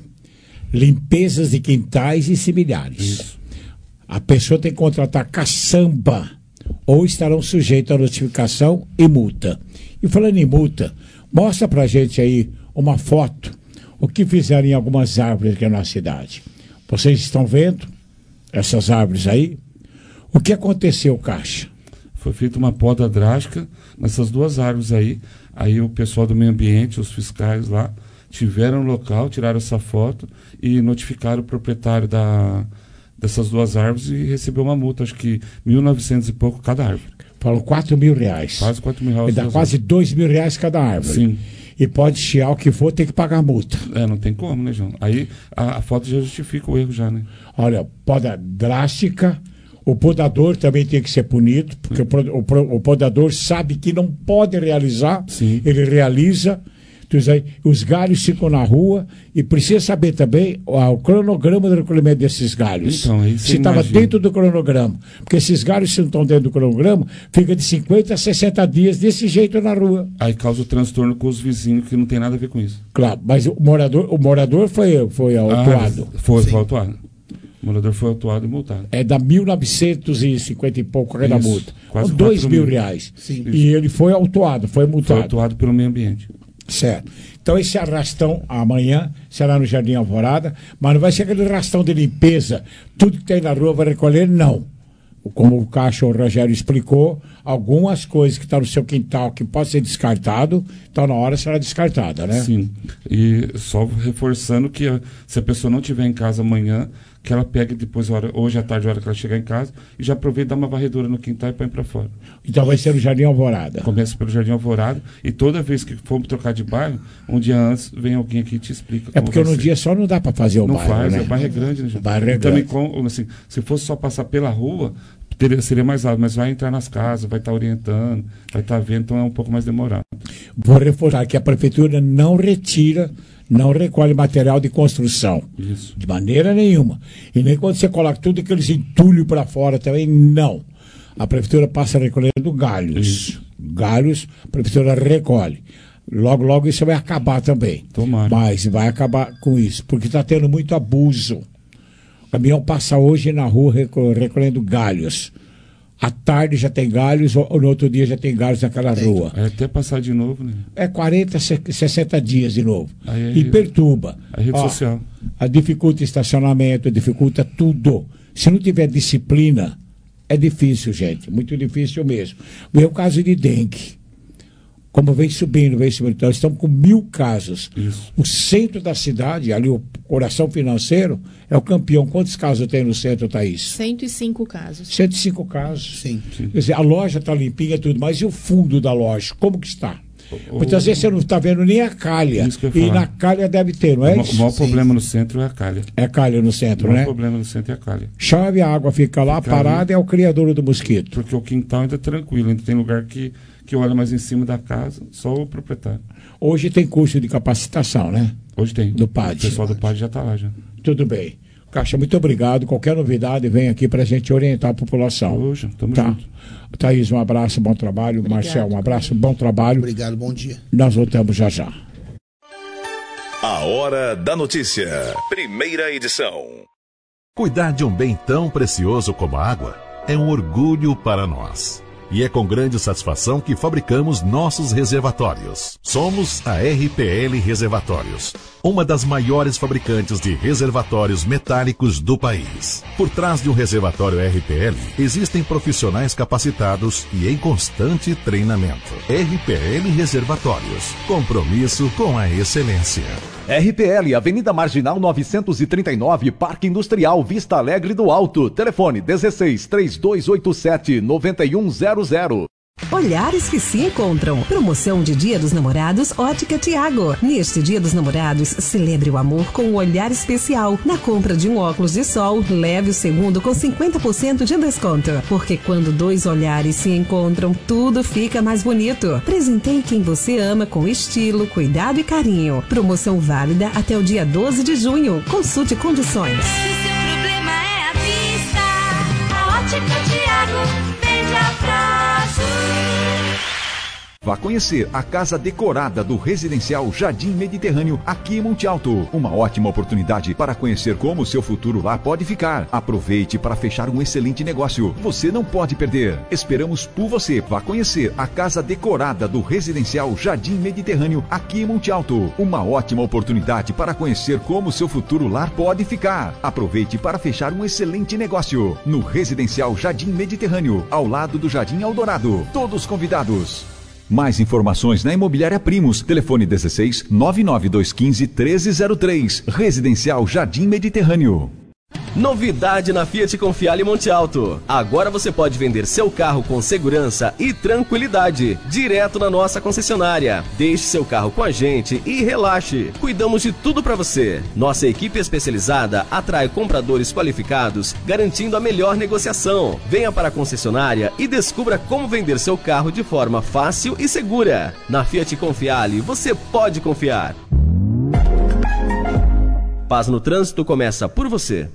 limpezas de quintais e similares. Isso. A pessoa tem que contratar caçamba ou estarão sujeitos a notificação e multa. E falando em multa, mostra pra gente aí uma foto, o que fizeram em algumas árvores aqui na nossa cidade. Vocês estão vendo essas árvores aí? O que aconteceu, Caixa? Foi feita uma poda drástica nessas duas árvores aí. Aí o pessoal do meio ambiente, os fiscais lá, tiveram no local, tiraram essa foto e notificaram o proprietário da... dessas duas árvores e recebeu uma multa, acho que mil e novecentos e pouco cada árvore. Falam quatro mil reais. Quase quatro mil reais. E dá quase dois mil reais cada árvore. Sim. E pode chiar o que for, tem que pagar a multa. É, não tem como, né, João? Aí a, a foto já justifica o erro já, né? Olha, poda drástica, o podador também tem que ser punido, porque o, o, o podador sabe que não pode realizar, Sim. ele realiza. Os galhos ficam na rua e precisa saber também ó, o cronograma do recolhimento desses galhos. Então, se estava dentro do cronograma. Porque esses galhos, se não estão dentro do cronograma, fica de cinquenta a sessenta dias desse jeito na rua. Aí causa o transtorno com os vizinhos, que não tem nada a ver com isso. Claro, mas o morador, o morador foi, foi autuado. Ah, foi, foi autuado. O morador foi autuado e multado. É da mil novecentos e cinquenta e pouco cada isso, multa. Quase dois mil reais. Sim. E ele foi autuado, foi multado. Foi autuado pelo meio ambiente. Certo. Então esse arrastão amanhã será no Jardim Alvorada, mas não vai ser aquele arrastão de limpeza, tudo que tem na rua vai recolher, não. Como o Caixa, o Rogério explicou, algumas coisas que estão no seu quintal que pode ser descartado, então na hora será descartada, né? Sim. E só reforçando que se a pessoa não estiver em casa amanhã, que ela pegue depois, hora, hoje à tarde, a hora que ela chegar em casa, e já aproveita e dá uma varredura no quintal e põe para fora. Então vai ser no Jardim Alvorada. Começa pelo Jardim Alvorada, e toda vez que formos trocar de bairro, um dia antes, vem alguém aqui e te explica. É porque no dia só não dá para fazer o não bairro, faz, né? O bairro é grande, né? O bairro é também, grande. com, assim, se fosse só passar pela rua, teria, seria mais rápido, mas vai entrar nas casas, vai estar orientando, vai estar vendo, então é um pouco mais demorado. Vou reforçar que a prefeitura não retira, não recolhe material de construção. Isso. De maneira nenhuma. E nem quando você coloca tudo aqueles entulhos para fora também, não. A prefeitura passa recolhendo galhos. Isso. Galhos, a prefeitura recolhe. Logo, logo isso vai acabar também. Tomara. Mas vai acabar com isso, porque está tendo muito abuso. O caminhão passa hoje na rua recolhendo galhos. À tarde já tem galhos, ou no outro dia já tem galhos naquela rua. É até passar de novo, né? É quarenta, sessenta dias de novo. Aí é e perturba. A rede Ó, social. A dificulta estacionamento, dificulta tudo. Se não tiver disciplina, é difícil, gente. Muito difícil mesmo. É o caso de dengue. Como vem subindo, vem subindo. Então, estamos com mil casos. Isso. O centro da cidade, ali o coração financeiro, é o campeão. Quantos casos tem no centro, Thaís? cento e cinco casos. cento e cinco casos. Sim. Quer dizer, a loja está limpinha e tudo, mas e o fundo da loja? Como que está? Muitas vezes você não está vendo nem a calha. Isso que eu ia E falar. na calha deve ter, não é O, isso? o maior Sim. problema no centro é a calha. É calha no centro, O maior né? problema no centro é a calha. Chove, a água fica lá, Fica parada, ali. é o criador do mosquito. Porque o quintal ainda é tranquilo, ainda tem lugar que, que olha mais em cima da casa, só o proprietário. Hoje tem curso de capacitação, né? Hoje tem. Do P A D. O pessoal do P A D já está lá já. Tudo bem. Caixa, muito obrigado. Qualquer novidade, vem aqui para a gente orientar a população. Hoje, tamo tá. junto. Thaís, um abraço, bom trabalho. Obrigado. Marcel, um abraço, bom trabalho. Obrigado, bom dia. Nós voltamos já já. A Hora da Notícia. Primeira edição. Cuidar de um bem tão precioso como a água é um orgulho para nós. E é com grande satisfação que fabricamos nossos reservatórios. Somos a R P L Reservatórios, uma das maiores fabricantes de reservatórios metálicos do país. Por trás de um reservatório R P L, existem profissionais capacitados e em constante treinamento. R P L Reservatórios, compromisso com a excelência. R P L, Avenida Marginal novecentos e trinta e nove, Parque Industrial, Vista Alegre do Alto. Telefone dezesseis, três dois oito sete, nove um zero zero. Olhares que se encontram. Promoção de Dia dos Namorados Ótica Tiago. Neste Dia dos Namorados, celebre o amor com um olhar especial. Na compra de um óculos de sol, leve o segundo com cinquenta por cento de desconto. Porque quando dois olhares se encontram, tudo fica mais bonito. Presenteie quem você ama com estilo, cuidado e carinho. Promoção válida até o dia doze de junho. Consulte condições. Se seu problema é a vista, a Ótica Tiago vende a prazo. Vá conhecer a casa decorada do residencial Jardim Mediterrâneo aqui em Monte Alto. Uma ótima oportunidade para conhecer como o seu futuro lá pode ficar. Aproveite para fechar um excelente negócio. Você não pode perder. Esperamos por você. Vá conhecer a casa decorada do residencial Jardim Mediterrâneo aqui em Monte Alto. Uma ótima oportunidade para conhecer como o seu futuro lá pode ficar. Aproveite para fechar um excelente negócio. No residencial Jardim Mediterrâneo, ao lado do Jardim Eldorado. Todos convidados. Mais informações na Imobiliária Primos. Telefone dezesseis, nove nove dois um cinco, um três zero três. Residencial Jardim Mediterrâneo. Novidade na Fiat Confiale Monte Alto. Agora você pode vender seu carro com segurança e tranquilidade, direto na nossa concessionária. Deixe seu carro com a gente e relaxe. Cuidamos de tudo para você. Nossa equipe especializada atrai compradores qualificados, garantindo a melhor negociação. Venha para a concessionária e descubra como vender seu carro de forma fácil e segura. Na Fiat Confiale, você pode confiar. Paz no Trânsito começa por você.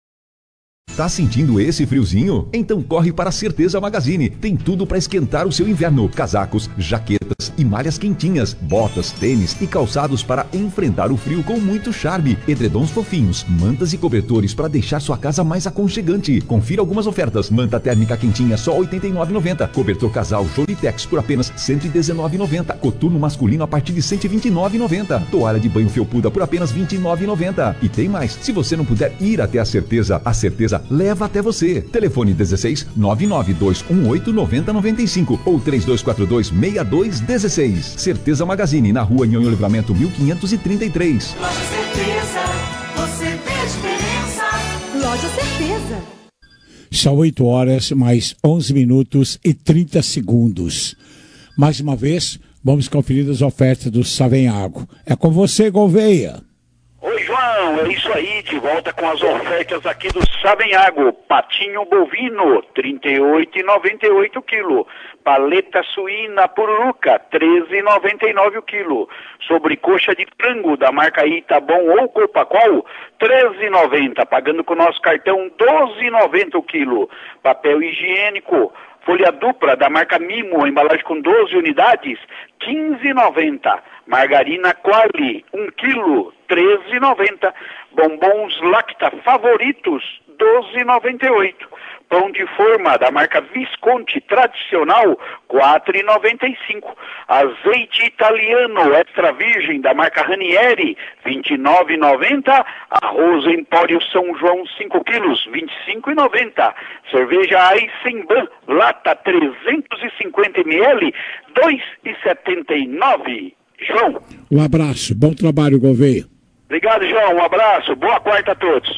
Tá sentindo esse friozinho? Então corre para a Certeza Magazine. Tem tudo para esquentar o seu inverno. Casacos, jaquetas e malhas quentinhas, botas, tênis e calçados para enfrentar o frio com muito charme. Edredons fofinhos, mantas e cobertores para deixar sua casa mais aconchegante. Confira algumas ofertas. Manta térmica quentinha só oitenta e nove reais e noventa centavos. Cobertor casal Jolitex por apenas cento e dezenove reais e noventa centavos. Coturno masculino a partir de cento e vinte e nove reais e noventa centavos. Toalha de banho felpuda por apenas vinte e nove reais e noventa centavos. E tem mais. Se você não puder ir até a Certeza, a Certeza leva até você. Telefone dezesseis, nove nove dois um oito, nove zero nove cinco ou três dois quatro dois, seis dois um seis. Certeza Magazine, na rua Nhonho Livramento mil quinhentos e trinta e três. Loja Certeza, você vê a diferença. Loja Certeza. São oito horas, mais onze minutos e trinta segundos. Mais uma vez, vamos conferir as ofertas do Savenhago. É com você, Gouveia. Oi, João, é isso aí, de volta com as ofertas aqui do Savenhago. Patinho bovino, trinta e oito reais e noventa e oito centavos o quilo. Paleta suína pururuca, treze reais e noventa e nove centavos o quilo. Sobrecoxa de frango da marca Itabom ou Copacol, treze reais e noventa centavos, pagando com o nosso cartão doze reais e noventa centavos o quilo. Papel higiênico, folha dupla da marca Mimo, embalagem com doze unidades, quinze reais e noventa centavos. Margarina Quali, um quilo, treze reais e noventa centavos. Bombons Lacta Favoritos, doze reais e noventa e oito centavos. Pão de forma da marca Visconti tradicional, quatro reais e noventa e cinco centavos. Azeite italiano extra virgem da marca Ranieri, vinte e nove reais e noventa centavos. Arroz Empório São João, cinco quilos, vinte e cinco reais e noventa centavos. Cerveja Eisenbahn, lata trezentos e cinquenta mililitros, dois reais e setenta e nove centavos. João. Um abraço, bom trabalho, Gouveia. Obrigado, João, um abraço, boa quarta a todos.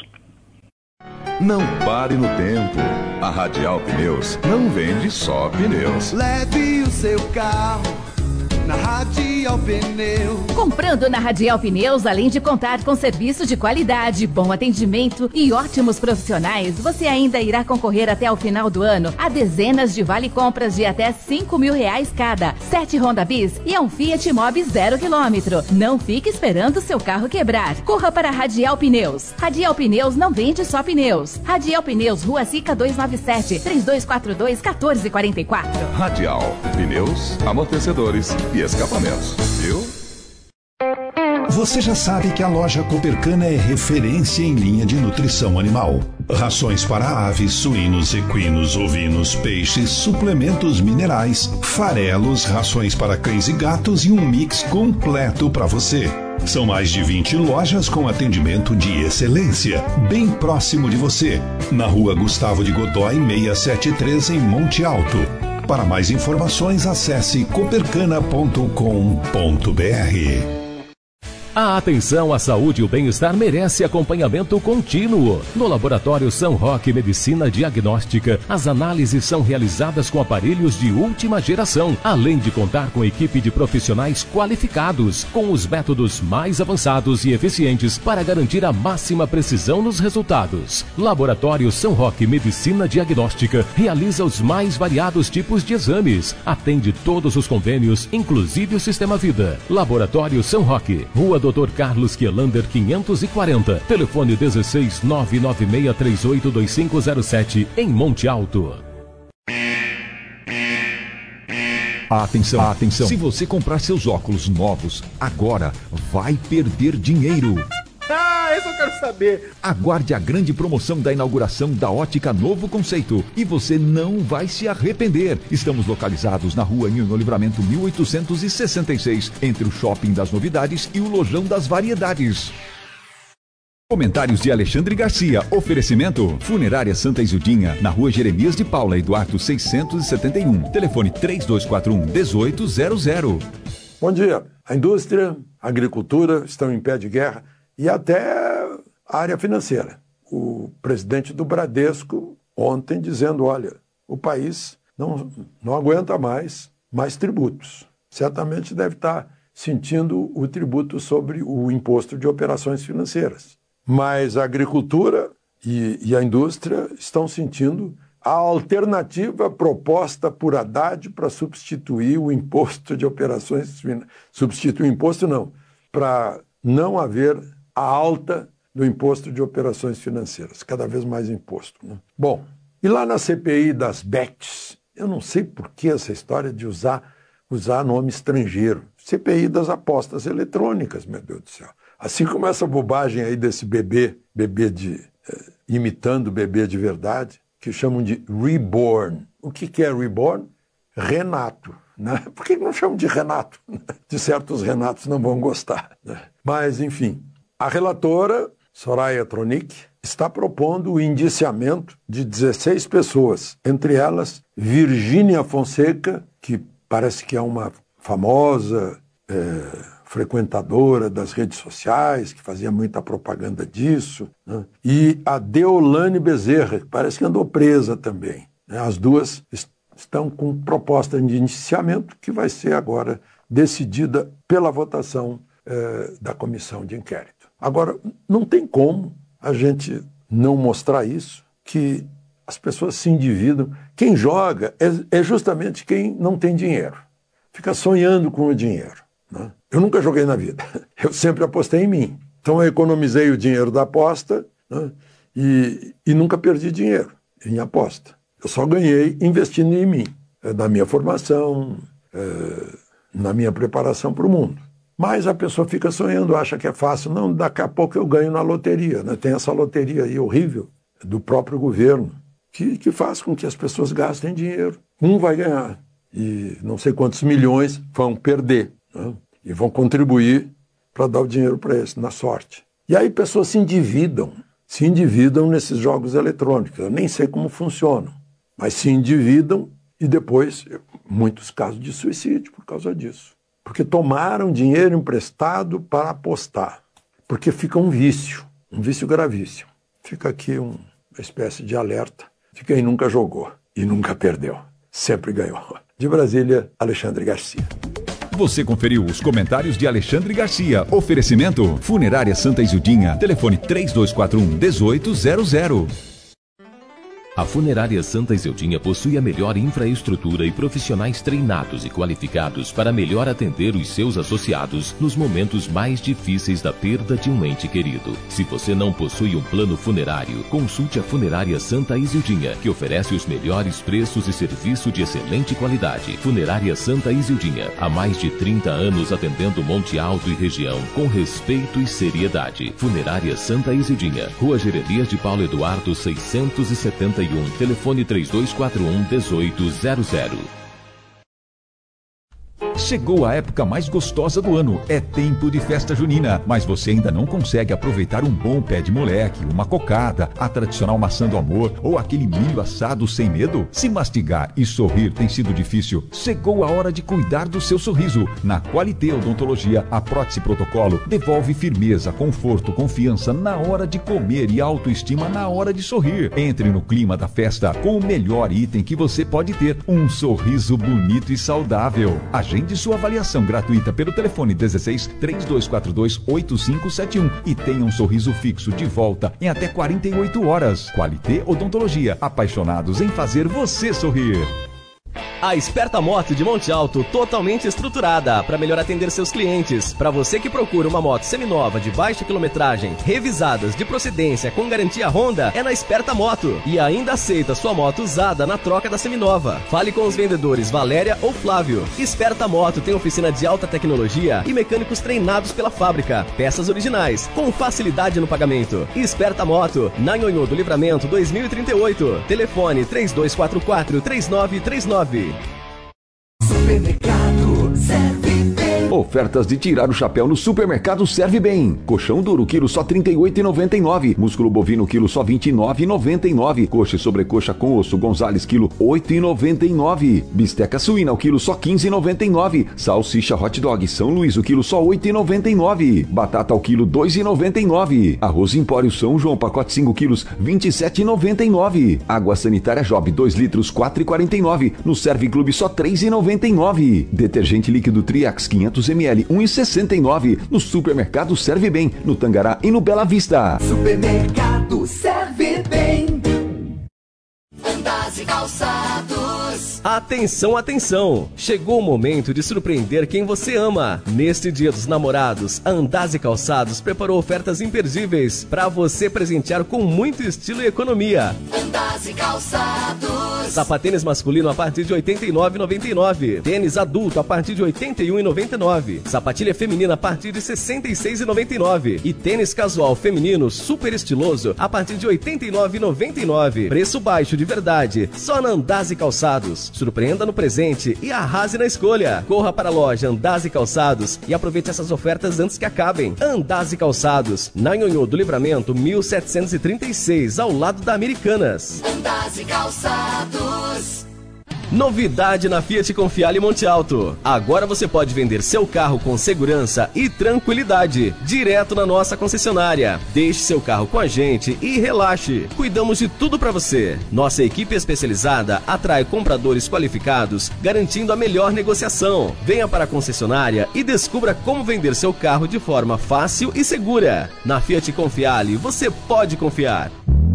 Não pare no tempo. A Radial Pneus não vende só pneus. Leve o seu carro na Radial Pneus. Comprando na Radial Pneus, além de contar com serviço de qualidade, bom atendimento e ótimos profissionais, você ainda irá concorrer até o final do ano a dezenas de vale-compras de até cinco mil reais cada, sete Honda Bis e um Fiat Mobi zero quilômetro. Não fique esperando seu carro quebrar. Corra para a Radial Pneus. Radial Pneus não vende só pneus. Radial Pneus, Rua Sica duzentos e noventa e sete, três dois quatro dois, um quatro quatro quatro. Radial, pneus, amortecedores e escapamentos, viu? Você já sabe que a loja Coopercana é referência em linha de nutrição animal. Rações para aves, suínos, equinos, ovinos, peixes, suplementos minerais, farelos, rações para cães e gatos e um mix completo para você. São mais de vinte lojas com atendimento de excelência, bem próximo de você, na Rua Gustavo de Godói seiscentos e setenta e três, em Monte Alto. Para mais informações, acesse copercana ponto com ponto br. A atenção à saúde e o bem-estar merece acompanhamento contínuo. No Laboratório São Roque Medicina Diagnóstica, as análises são realizadas com aparelhos de última geração, além de contar com equipe de profissionais qualificados, com os métodos mais avançados e eficientes para garantir a máxima precisão nos resultados. Laboratório São Roque Medicina Diagnóstica realiza os mais variados tipos de exames, atende todos os convênios, inclusive o Sistema Vida. Laboratório São Roque, Rua doutor Carlos Kielander quinhentos e quarenta, telefone dezesseis nove nove seis três oito dois cinco zero sete, em Monte Alto. Atenção, atenção. Se você comprar seus óculos novos, agora vai perder dinheiro. Ah, isso eu quero saber. Aguarde a grande promoção da inauguração da Ótica Novo Conceito e você não vai se arrepender. Estamos localizados na Rua Ninho Livramento mil oitocentos e sessenta e seis, entre o Shopping das Novidades e o Lojão das Variedades. Comentários de Alexandre Garcia. Oferecimento Funerária Santa Isildinha, na Rua Jeremias de Paula, Eduardo seiscentos e setenta e um. Telefone três dois quatro um, um oito zero zero. Bom dia. A indústria, a agricultura estão em pé de guerra. E até a área financeira. O presidente do Bradesco ontem dizendo, olha, o país não, não aguenta mais mais tributos. Certamente deve estar sentindo o tributo sobre o imposto de operações financeiras. Mas a agricultura e, e a indústria estão sentindo a alternativa proposta por Haddad para substituir o imposto de operações financeiras. Substituir o imposto não, para não haver a alta do imposto de operações financeiras, cada vez mais imposto. Né? Bom, e lá na C P I das bets, eu não sei por que essa história de usar, usar nome estrangeiro. C P I das apostas eletrônicas, meu Deus do céu. Assim como essa bobagem aí desse bebê, bebê de, eh, imitando bebê de verdade, que chamam de Reborn. O que, que é Reborn? Renato. Né? Por que não chamam de Renato? De certos Renatos não vão gostar. Né? Mas, enfim... A relatora, Soraya Tronic, está propondo o indiciamento de dezesseis pessoas, entre elas Virgínia Fonseca, que parece que é uma famosa é, frequentadora das redes sociais, que fazia muita propaganda disso, né? E a Deolane Bezerra, que parece que andou presa também. Né? As duas est- estão com proposta de indiciamento que vai ser agora decidida pela votação é, da comissão de inquérito. Agora, não tem como a gente não mostrar isso, que as pessoas se endividam. Quem joga é, é justamente quem não tem dinheiro. Fica sonhando com o dinheiro. Né? Eu nunca joguei na vida. Eu sempre apostei em mim. Então eu economizei o dinheiro da aposta, né? e, e nunca perdi dinheiro em aposta. Eu só ganhei investindo em mim, na minha formação, na minha preparação para o mundo. Mas a pessoa fica sonhando, acha que é fácil. Não, daqui a pouco eu ganho na loteria. Né? Tem essa loteria aí horrível do próprio governo, que, que faz com que as pessoas gastem dinheiro. Um vai ganhar e não sei quantos milhões vão perder. Né? E vão contribuir para dar o dinheiro para esse, na sorte. E aí pessoas se endividam, se endividam nesses jogos eletrônicos. Eu nem sei como funcionam, mas se endividam e depois, muitos casos de suicídio por causa disso. Porque tomaram dinheiro emprestado para apostar. Porque fica um vício, um vício gravíssimo. Fica aqui um, uma espécie de alerta de quem nunca jogou e nunca perdeu. Sempre ganhou. De Brasília, Alexandre Garcia. Você conferiu os comentários de Alexandre Garcia. Oferecimento Funerária Santa Isildinha. Telefone três dois quatro um, um oito zero zero. A Funerária Santa Iseldinha possui a melhor infraestrutura e profissionais treinados e qualificados para melhor atender os seus associados nos momentos mais difíceis da perda de um ente querido. Se você não possui um plano funerário, consulte a Funerária Santa Iseldinha, que oferece os melhores preços e serviço de excelente qualidade. Funerária Santa Iseldinha, há mais de trinta anos atendendo Monte Alto e região com respeito e seriedade. Funerária Santa Iseldinha, Rua Jeremias de Paulo Eduardo seiscentos e setenta e um, telefone três dois quatro um, oito zero zero. Chegou a época mais gostosa do ano, é tempo de festa junina, mas você ainda não consegue aproveitar um bom pé de moleque, uma cocada, a tradicional maçã do amor ou aquele milho assado sem medo? Se mastigar e sorrir tem sido difícil, chegou a hora de cuidar do seu sorriso. Na Qualité Odontologia, a prótese protocolo devolve firmeza, conforto, confiança na hora de comer e autoestima na hora de sorrir. Entre no clima da festa com o melhor item que você pode ter, um sorriso bonito e saudável. Agende sua avaliação gratuita pelo telefone dezesseis, três dois quatro dois, oito cinco sete um e tenha um sorriso fixo de volta em até quarenta e oito horas. Qualité Odontologia, apaixonados em fazer você sorrir. A Esperta Moto de Monte Alto, totalmente estruturada para melhor atender seus clientes. Para você que procura uma moto seminova de baixa quilometragem, revisadas de procedência com garantia Honda, é na Esperta Moto. E ainda aceita sua moto usada na troca da seminova. Fale com os vendedores Valéria ou Flávio. Esperta Moto tem oficina de alta tecnologia e mecânicos treinados pela fábrica. Peças originais, com facilidade no pagamento. Esperta Moto, na Nhonhô do Livramento dois mil e trinta e oito. Telefone três dois quatro quatro, três nove três nove. Supermercado Serve Bem. Ofertas de tirar o chapéu no Supermercado Serve Bem. Colchão duro, quilo só trinta e oito reais e noventa e nove centavos. Músculo bovino, quilo só vinte e nove reais e noventa e nove centavos. Coxa e sobrecoxa com osso Gonzales, quilo oito reais e noventa e nove centavos. Bisteca suína, o quilo só quinze reais e noventa e nove centavos. Salsicha hot dog São Luís, o quilo só oito reais e noventa e nove centavos. Batata ao quilo dois reais e noventa e nove centavos. Arroz Empório São João, pacote cinco quilos, vinte e sete reais e noventa e nove centavos. Água sanitária Job, dois litros, quatro reais e quarenta e nove centavos. No Serve Clube, só três reais e noventa e nove centavos. Detergente líquido Triax, quinhentos mililitros, um real e sessenta e nove centavos. No Supermercado Serve Bem, no Tangará e no Bela Vista. Supermercado Serve Bem. Andas e calçados. Atenção, atenção! Chegou o momento de surpreender quem você ama. Neste Dia dos Namorados, a Andas e Calçados preparou ofertas imperdíveis para você presentear com muito estilo e economia. Andas e calçados. Sapatênis masculino a partir de oitenta e nove reais e noventa e nove centavos. Tênis adulto a partir de oitenta e um reais e noventa e nove centavos. Sapatilha feminina a partir de sessenta e seis reais e noventa e nove centavos. E tênis casual feminino super estiloso a partir de oitenta e nove reais e noventa e nove centavos. Preço baixo de verdade, só na Andas e Calçados. Surpreenda no presente e arrase na escolha. Corra para a loja Andas e Calçados e aproveite essas ofertas antes que acabem. Andas e Calçados, na Nhonhô do Livramento mil setecentos e trinta e seis, ao lado da Americanas. Andas e Calçados. Novidade na Fiat Confiale Monte Alto. Agora você pode vender seu carro com segurança e tranquilidade, direto na nossa concessionária. Deixe seu carro com a gente e relaxe. Cuidamos de tudo para você. Nossa equipe especializada atrai compradores qualificados, garantindo a melhor negociação. Venha para a concessionária e descubra como vender seu carro de forma fácil e segura. Na Fiat Confiale, você pode confiar.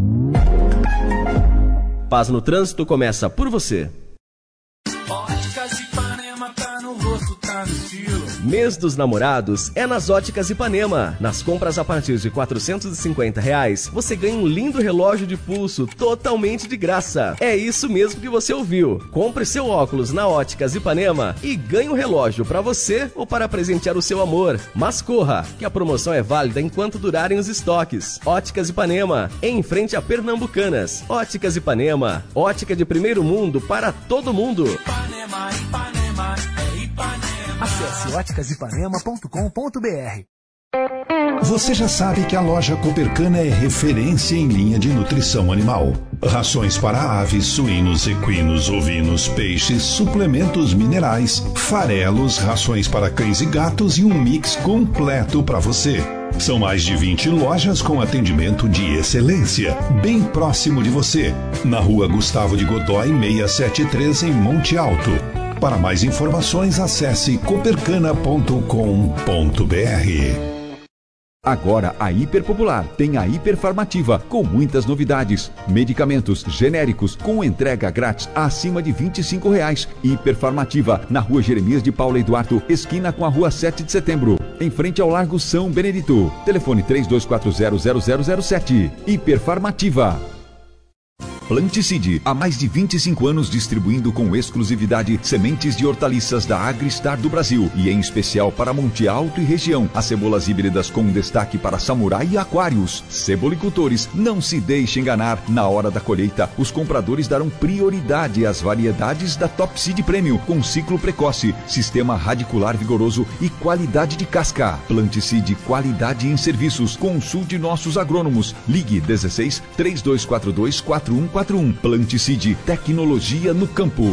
Paz no trânsito começa por você. Óticas Ipanema, tá no rosto, tá no estilo. Mês dos Namorados é nas Óticas Ipanema. Nas compras a partir de quatrocentos e cinquenta reais, você ganha um lindo relógio de pulso totalmente de graça. É isso mesmo que você ouviu. Compre seu óculos na Óticas Ipanema e ganhe um relógio para você ou para presentear o seu amor. Mas corra, que a promoção é válida enquanto durarem os estoques. Óticas Ipanema, em frente a Pernambucanas. Óticas Ipanema, ótica de primeiro mundo para todo mundo. Ipanema, Ipanema, é Ipanema. Acesse óticas ipanema ponto com ponto b r. Você já sabe que a loja Copercana é referência em linha de nutrição animal. Rações para aves, suínos, equinos, ovinos, peixes, suplementos minerais, farelos, rações para cães e gatos e um mix completo para você. São mais de vinte lojas com atendimento de excelência, bem próximo de você. Na rua Gustavo de Godói, seiscentos e setenta e três, em Monte Alto. Para mais informações, acesse copercana ponto com ponto b r. Agora, a Hiper Popular tem a Hiperfarmativa, com muitas novidades. Medicamentos genéricos com entrega grátis acima de vinte e cinco reais. Hiperfarmativa, na rua Jeremias de Paula Eduardo, esquina com a rua sete de setembro, em frente ao Largo São Benedito. Telefone três dois quatro zero zero zero zero sete. Hiperfarmativa. Planticide, há mais de vinte e cinco anos distribuindo com exclusividade sementes de hortaliças da Agristar do Brasil e em especial para Monte Alto e região. As cebolas híbridas com destaque para Samurai e Aquários. Cebolicultores, não se deixe enganar. Na hora da colheita, os compradores darão prioridade às variedades da Top Seed Premium com ciclo precoce, sistema radicular vigoroso e qualidade de casca. Planticide, qualidade em serviços. Consulte nossos agrônomos. Ligue dezesseis, três dois quatro dois, quatro um quatro um. Planticide, tecnologia no campo.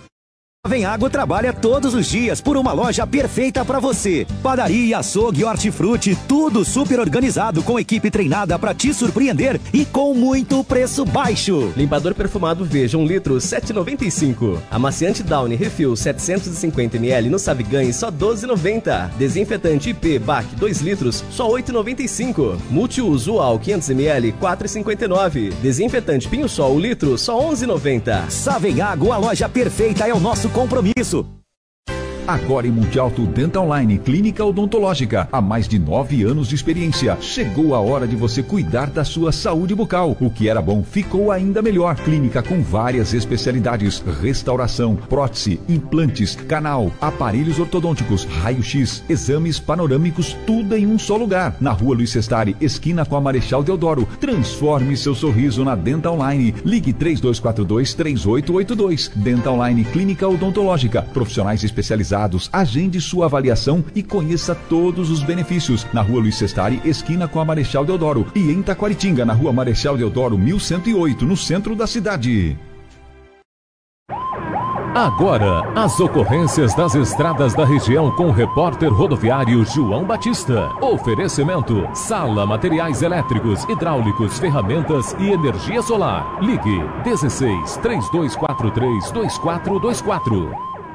Vem Água trabalha todos os dias por uma loja perfeita para você. Padaria, açougue, hortifruti, tudo super organizado com equipe treinada para te surpreender e com muito preço baixo. Limpador perfumado Veja um litro sete reais e noventa e cinco centavos. Amaciante Downy Refil setecentos e cinquenta mililitros no Sabe Ganhe só doze reais e noventa centavos. Desinfetante I P B A C dois litros só oito reais e noventa e cinco centavos. Multiuso Ual quinhentos mililitros quatro reais e cinquenta e nove centavos. Desinfetante Pinho Sol o litro só onze reais e noventa centavos. Savem Água, a loja perfeita é o nosso compromisso. Agora em Monte Alto Dental Line, clínica odontológica, há mais de nove anos de experiência. Chegou a hora de você cuidar da sua saúde bucal. O que era bom ficou ainda melhor. Clínica com várias especialidades: restauração, prótese, implantes, canal, aparelhos ortodônticos, raio-x, exames panorâmicos, tudo em um só lugar. Na rua Luiz Sestari, esquina com a Marechal Deodoro. Transforme seu sorriso na Dental Line. Ligue três dois quatro dois, três oito oito dois. Dental Line Clínica Odontológica. Profissionais especializados. Agende sua avaliação e conheça todos os benefícios. Na rua Luiz Sestari, esquina com a Marechal Deodoro. E em Taquaritinga, na rua Marechal Deodoro, mil cento e oito, no centro da cidade. Agora, as ocorrências das estradas da região com o repórter rodoviário João Batista. Oferecimento: Sala Materiais Elétricos, Hidráulicos, Ferramentas e Energia Solar. Ligue dezesseis, três dois quatro três, dois quatro dois quatro.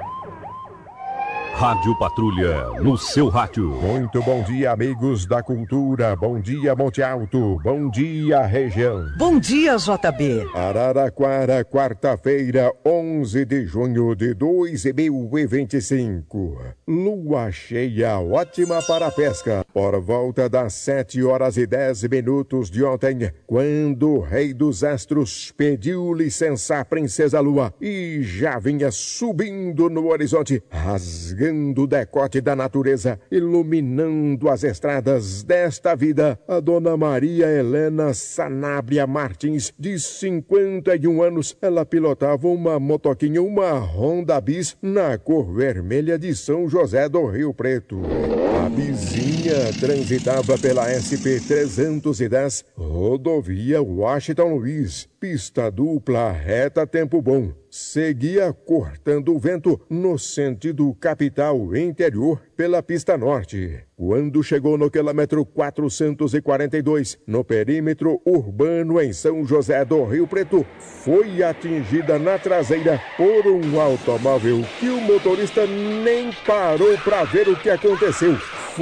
Rádio Patrulha, no seu rádio. Muito bom dia, amigos da cultura. Bom dia, Monte Alto. Bom dia, região. Bom dia, J B. Araraquara, quarta-feira, onze de junho de dois mil e vinte e cinco. Lua cheia, ótima para a pesca. Por volta das sete horas e dez minutos de ontem, quando o rei dos astros pediu licença à princesa Lua e já vinha subindo no horizonte, rasgando o decote da natureza, iluminando as estradas desta vida, a dona Maria Helena Sanabria Martins, de cinquenta e um anos, ela pilotava uma motoquinha, uma Honda Bis, na cor vermelha de São José do Rio Preto. A bizinha transitava pela S P trezentos e dez, rodovia Washington Luiz, pista dupla, reta tempo bom. Seguia cortando o vento no sentido capital interior pela pista norte. Quando chegou no quilômetro quatrocentos e quarenta e dois, no perímetro urbano em São José do Rio Preto, foi atingida na traseira por um automóvel que o motorista nem parou para ver o que aconteceu.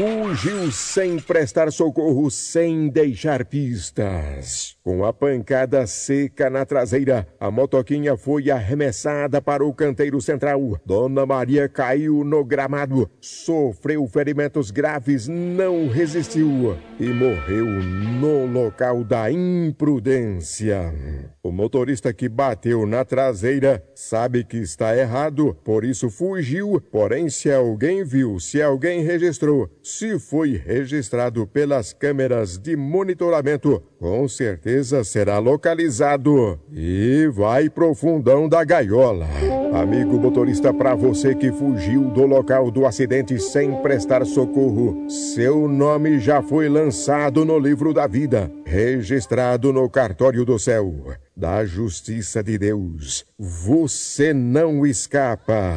Fugiu sem prestar socorro, sem deixar pistas. Com a pancada seca na traseira, a motoquinha foi arremessada para o canteiro central. Dona Maria caiu no gramado, sofreu ferimentos graves, não resistiu e morreu no local da imprudência. O motorista que bateu na traseira sabe que está errado, por isso fugiu. Porém, se alguém viu, se alguém registrou, se foi registrado pelas câmeras de monitoramento, com certeza será localizado e vai pro fundão da gaiola. Amigo motorista, para você que fugiu do local do acidente sem prestar socorro, seu nome já foi lançado no livro da vida, registrado no cartório do céu, da justiça de Deus. Você não escapa.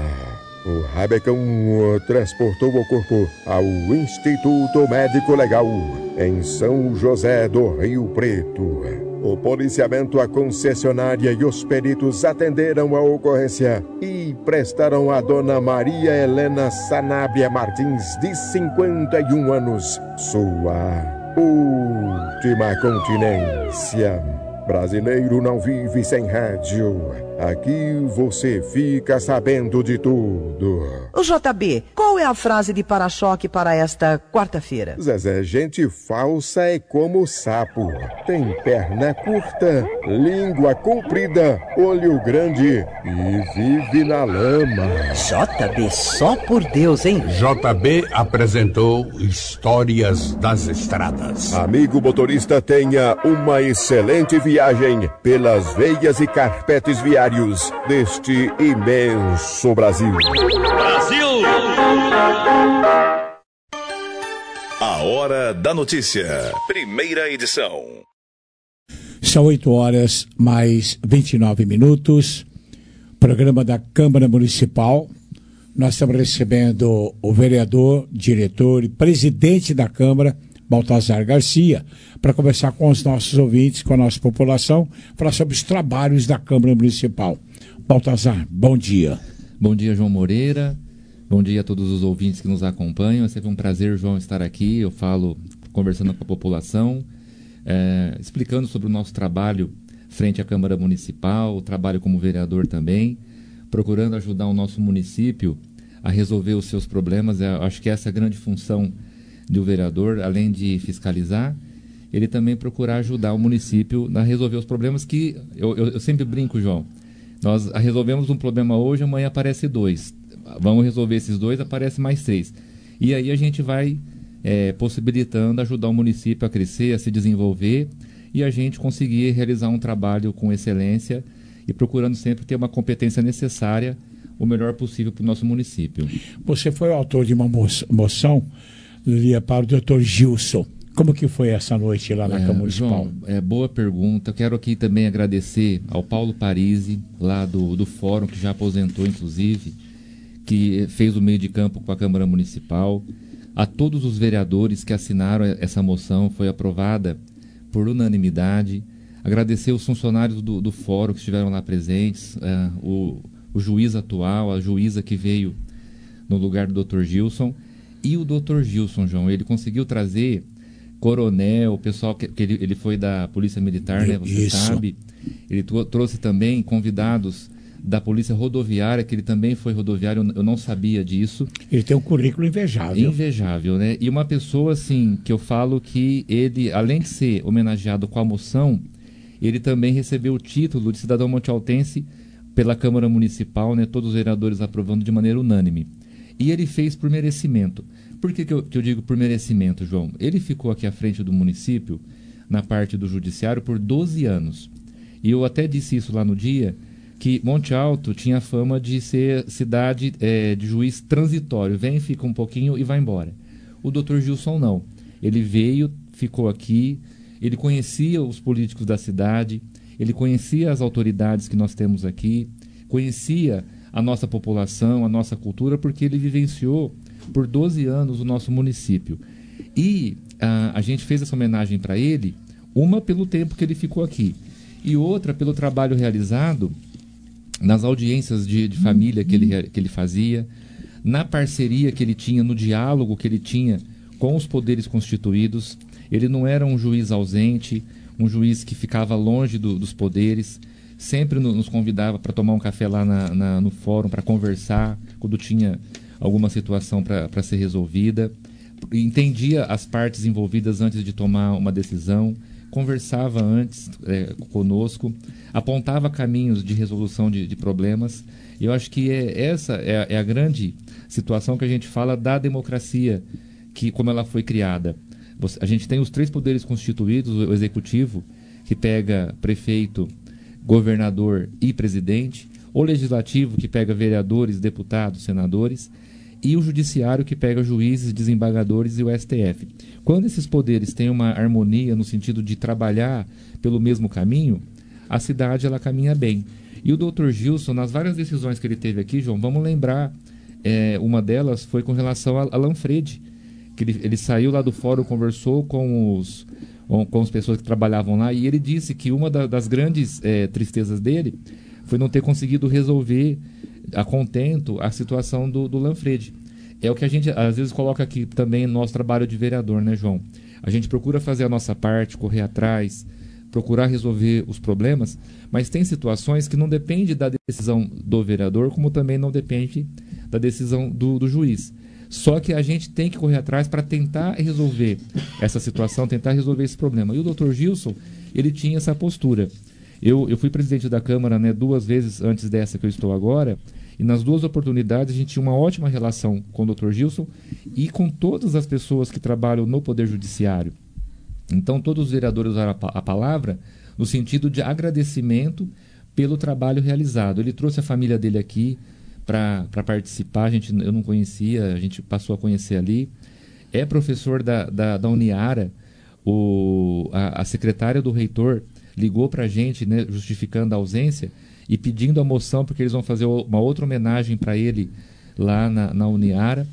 O Rabecão transportou o corpo ao Instituto Médico Legal, em São José do Rio Preto. O policiamento, a concessionária e os peritos atenderam a ocorrência e prestaram a dona Maria Helena Sanabria Martins, de cinquenta e um anos, sua Última Continência. Brasileiro não vive sem rádio. Aqui você fica sabendo de tudo. O J B, qual é a frase de para-choque para esta quarta-feira? Zezé, gente falsa é como sapo. Tem perna curta, língua comprida, olho grande e vive na lama. J B, só por Deus, hein? J B apresentou Histórias das Estradas. Amigo motorista, tenha uma excelente viagem pelas veias e carpetes viários deste imenso Brasil. Brasil! A Hora da Notícia. Primeira edição. São oito horas mais vinte e nove minutos. Programa da Câmara Municipal. Nós estamos recebendo o vereador, diretor e presidente da Câmara, Baltazar Garcia, para conversar com os nossos ouvintes, com a nossa população, falar sobre os trabalhos da Câmara Municipal. Baltazar, bom dia. Bom dia, João Moreira. Bom dia a todos os ouvintes que nos acompanham. É sempre um prazer, João, estar aqui. Eu falo conversando com a população, é, explicando sobre o nosso trabalho frente à Câmara Municipal, o trabalho como vereador também, procurando ajudar o nosso município a resolver os seus problemas. Eu acho que essa é a grande função do vereador, além de fiscalizar, ele também procurar ajudar o município a resolver os problemas que, eu, eu, eu sempre brinco, João, nós resolvemos um problema hoje, amanhã aparece dois, vamos resolver esses dois, aparece mais três, e aí a gente vai é, possibilitando ajudar o município a crescer, a se desenvolver, e a gente conseguir realizar um trabalho com excelência e procurando sempre ter uma competência necessária, o melhor possível para o nosso município. Você foi o autor de uma moção para o doutor Gilson. Como que foi essa noite lá na é, Câmara Municipal? João, é, boa pergunta. Quero aqui também agradecer ao Paulo Parisi, lá do, do Fórum, que já aposentou, inclusive, que fez o meio de campo com a Câmara Municipal, a todos os vereadores que assinaram essa moção, foi aprovada por unanimidade. Agradecer os funcionários do, do Fórum que estiveram lá presentes, uh, o, o juiz atual, a juíza que veio no lugar do doutor Gilson. E o doutor Gilson, João, ele conseguiu trazer coronel, o pessoal que, que ele, ele foi da Polícia Militar, né? Você Isso. sabe. Ele trouxe também convidados da Polícia Rodoviária, que ele também foi rodoviário, eu não sabia disso. Ele tem um currículo invejável. Invejável, né? E uma pessoa, assim, que eu falo que ele, além de ser homenageado com a moção, ele também recebeu o título de cidadão montealtense pela Câmara Municipal, né? Todos os vereadores aprovando de maneira unânime. E ele fez por merecimento. Por que, que, eu, que eu digo por merecimento, João? Ele ficou aqui à frente do município, na parte do judiciário, por doze anos. E eu até disse isso lá no dia, que Monte Alto tinha fama de ser cidade é, de juiz transitório. Vem, fica um pouquinho e vai embora. O doutor Gilson não. Ele veio, ficou aqui, ele conhecia os políticos da cidade, ele conhecia as autoridades que nós temos aqui, conhecia a nossa população, a nossa cultura, porque ele vivenciou por doze anos o nosso município. E a, a gente fez essa homenagem para ele, uma pelo tempo que ele ficou aqui, e outra pelo trabalho realizado nas audiências de, de família que ele, que ele fazia, na parceria que ele tinha, no diálogo que ele tinha com os poderes constituídos. Ele não era um juiz ausente, um juiz que ficava longe do, dos poderes, sempre nos convidava para tomar um café lá na, na, no fórum, para conversar, quando tinha alguma situação para ser resolvida. Entendia as partes envolvidas antes de tomar uma decisão, conversava antes é, conosco, apontava caminhos de resolução de, de problemas. E eu acho que é, essa é, é a grande situação que a gente fala da democracia, que, como ela foi criada. Você, a gente tem os três poderes constituídos, o executivo, que pega prefeito, governador e presidente, o legislativo, que pega vereadores, deputados, senadores, e o judiciário, que pega juízes, desembargadores e o S T F. Quando esses poderes têm uma harmonia no sentido de trabalhar pelo mesmo caminho, a cidade ela caminha bem. E o doutor Gilson, nas várias decisões que ele teve aqui, João, vamos lembrar, é, uma delas foi com relação a, a Lanfredi, que ele, ele saiu lá do fórum, conversou com os com as pessoas que trabalhavam lá, e ele disse que uma da, das grandes é, tristezas dele foi não ter conseguido resolver a contento a situação do, do Lanfredi. É o que a gente às vezes coloca aqui também no nosso trabalho de vereador, né, João? A gente procura fazer a nossa parte, correr atrás, procurar resolver os problemas, mas tem situações que não depende da decisão do vereador, como também não depende da decisão do, do juiz. Só que a gente tem que correr atrás para tentar resolver essa situação, tentar resolver esse problema. E o doutor Gilson, ele tinha essa postura. Eu, eu fui presidente da Câmara, né, duas vezes antes dessa que eu estou agora, e nas duas oportunidades a gente tinha uma ótima relação com o doutor Gilson e com todas as pessoas que trabalham no Poder Judiciário. Então todos os vereadores usaram a, a palavra no sentido de agradecimento pelo trabalho realizado. Ele trouxe a família dele aqui para participar, a gente, eu não conhecia, a gente passou a conhecer ali. É professor da, da, da Uniara, o, a, a secretária do reitor ligou para a gente, né, justificando a ausência e pedindo a moção, porque eles vão fazer uma outra homenagem para ele lá na, na Uniara.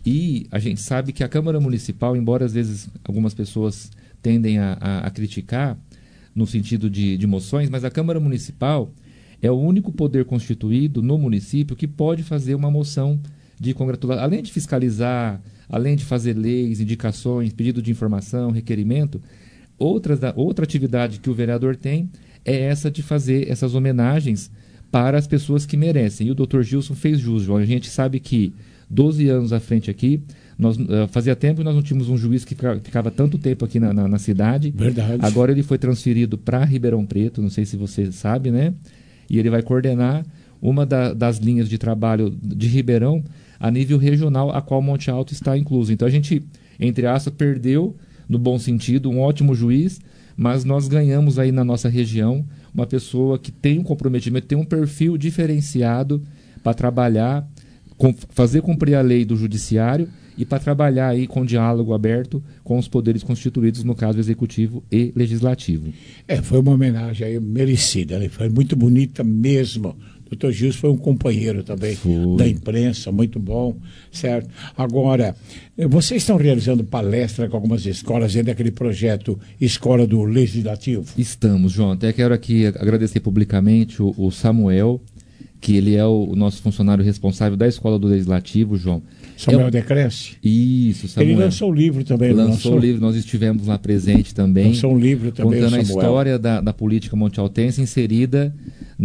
E a gente sabe que a Câmara Municipal, embora às vezes algumas pessoas tendem a, a, a criticar no sentido de, de moções, mas a Câmara Municipal é o único poder constituído no município que pode fazer uma moção de congratulação, além de fiscalizar, além de fazer leis, indicações, pedido de informação, requerimento. Outras, outra atividade que o vereador tem é essa de fazer essas homenagens para as pessoas que merecem. E o doutor Gilson fez jus, João. A gente sabe que doze anos à frente aqui, nós, uh, fazia tempo que nós não tínhamos um juiz que ficava, ficava tanto tempo aqui na, na, na cidade. Verdade. Agora ele foi transferido para Ribeirão Preto, não sei se você sabe, né? E ele vai coordenar uma da, das linhas de trabalho de Ribeirão a nível regional, a qual Monte Alto está incluso. Então a gente, entre aspas, perdeu, no bom sentido, um ótimo juiz, mas nós ganhamos aí na nossa região uma pessoa que tem um comprometimento, tem um perfil diferenciado para trabalhar, com, fazer cumprir a lei do judiciário e para trabalhar aí com diálogo aberto com os poderes constituídos, no caso executivo e legislativo. É, foi uma homenagem aí merecida, né? Foi muito bonita mesmo. O doutor Gilson foi um companheiro também foi. da imprensa, muito bom, certo? Agora, vocês estão realizando palestra com algumas escolas dentro daquele projeto Escola do Legislativo? Estamos, João. Até quero aqui agradecer publicamente o, o Samuel, que ele é o, o nosso funcionário responsável da Escola do Legislativo, João. Samuel é, Decresce? Isso, Samuel. Ele lançou o livro também. Lançou o livro, nós estivemos lá presente também. Lançou um livro também, contando a história da, da política montealtense inserida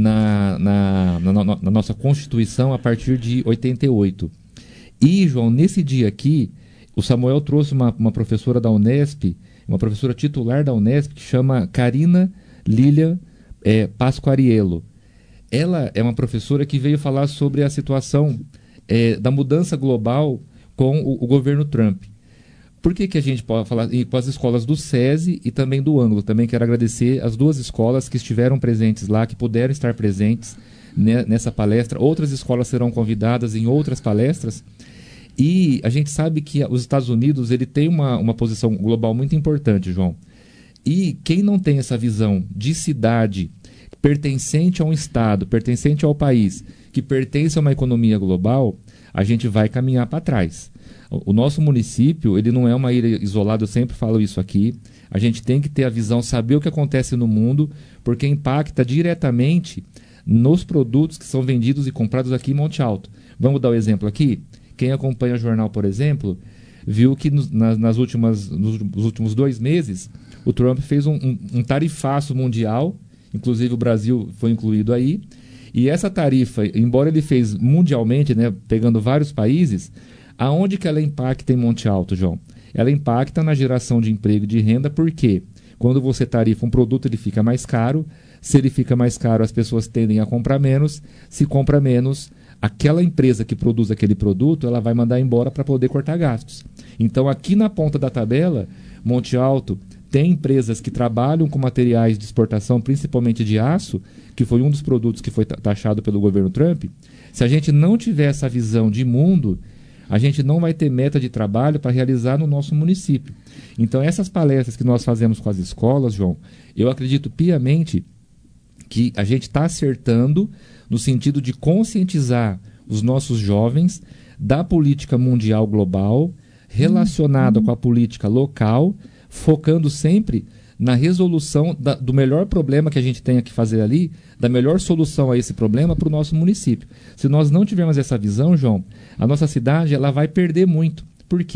na, na, na, na, na nossa Constituição a partir de oitenta e oito. E, João, nesse dia aqui, o Samuel trouxe uma, uma professora da Unesp, uma professora titular da Unesp, que chama Karina Lília é, Pasquariello. Ela é uma professora que veio falar sobre a situação é, da mudança global com o, o governo Trump. Por que, que a gente pode falar e com as escolas do SESI e também do Ângulo? Também quero agradecer as duas escolas que estiveram presentes lá, que puderam estar presentes né, nessa palestra. Outras escolas serão convidadas em outras palestras. E a gente sabe que os Estados Unidos ele tem uma, uma posição global muito importante, João. E quem não tem essa visão de cidade pertencente a um Estado, pertencente ao país, que pertence a uma economia global, a gente vai caminhar para trás. O nosso município, ele não é uma ilha isolada, eu sempre falo isso aqui. A gente tem que ter a visão, saber o que acontece no mundo, porque impacta diretamente nos produtos que são vendidos e comprados aqui em Monte Alto. Vamos dar o um exemplo aqui? Quem acompanha o jornal, por exemplo, viu que nos, nas, nas últimas, nos, nos últimos dois meses, o Trump fez um, um, um tarifaço mundial, inclusive o Brasil foi incluído aí, e essa tarifa, embora ele fez mundialmente, né, pegando vários países, aonde que ela impacta em Monte Alto, João? Ela impacta na geração de emprego e de renda, porque quando você tarifa um produto, ele fica mais caro. Se ele fica mais caro, as pessoas tendem a comprar menos. Se compra menos, aquela empresa que produz aquele produto, ela vai mandar embora para poder cortar gastos. Então, aqui na ponta da tabela, Monte Alto tem empresas que trabalham com materiais de exportação, principalmente de aço, que foi um dos produtos que foi taxado pelo governo Trump. Se a gente não tiver essa visão de mundo, a gente não vai ter meta de trabalho para realizar no nosso município. Então, essas palestras que nós fazemos com as escolas, João, eu acredito piamente que a gente está acertando no sentido de conscientizar os nossos jovens da política mundial global, relacionada com a política local, focando sempre na resolução da, do melhor problema que a gente tenha que fazer ali, da melhor solução a esse problema para o nosso município. Se nós não tivermos essa visão, João, a nossa cidade ela vai perder muito. Por quê?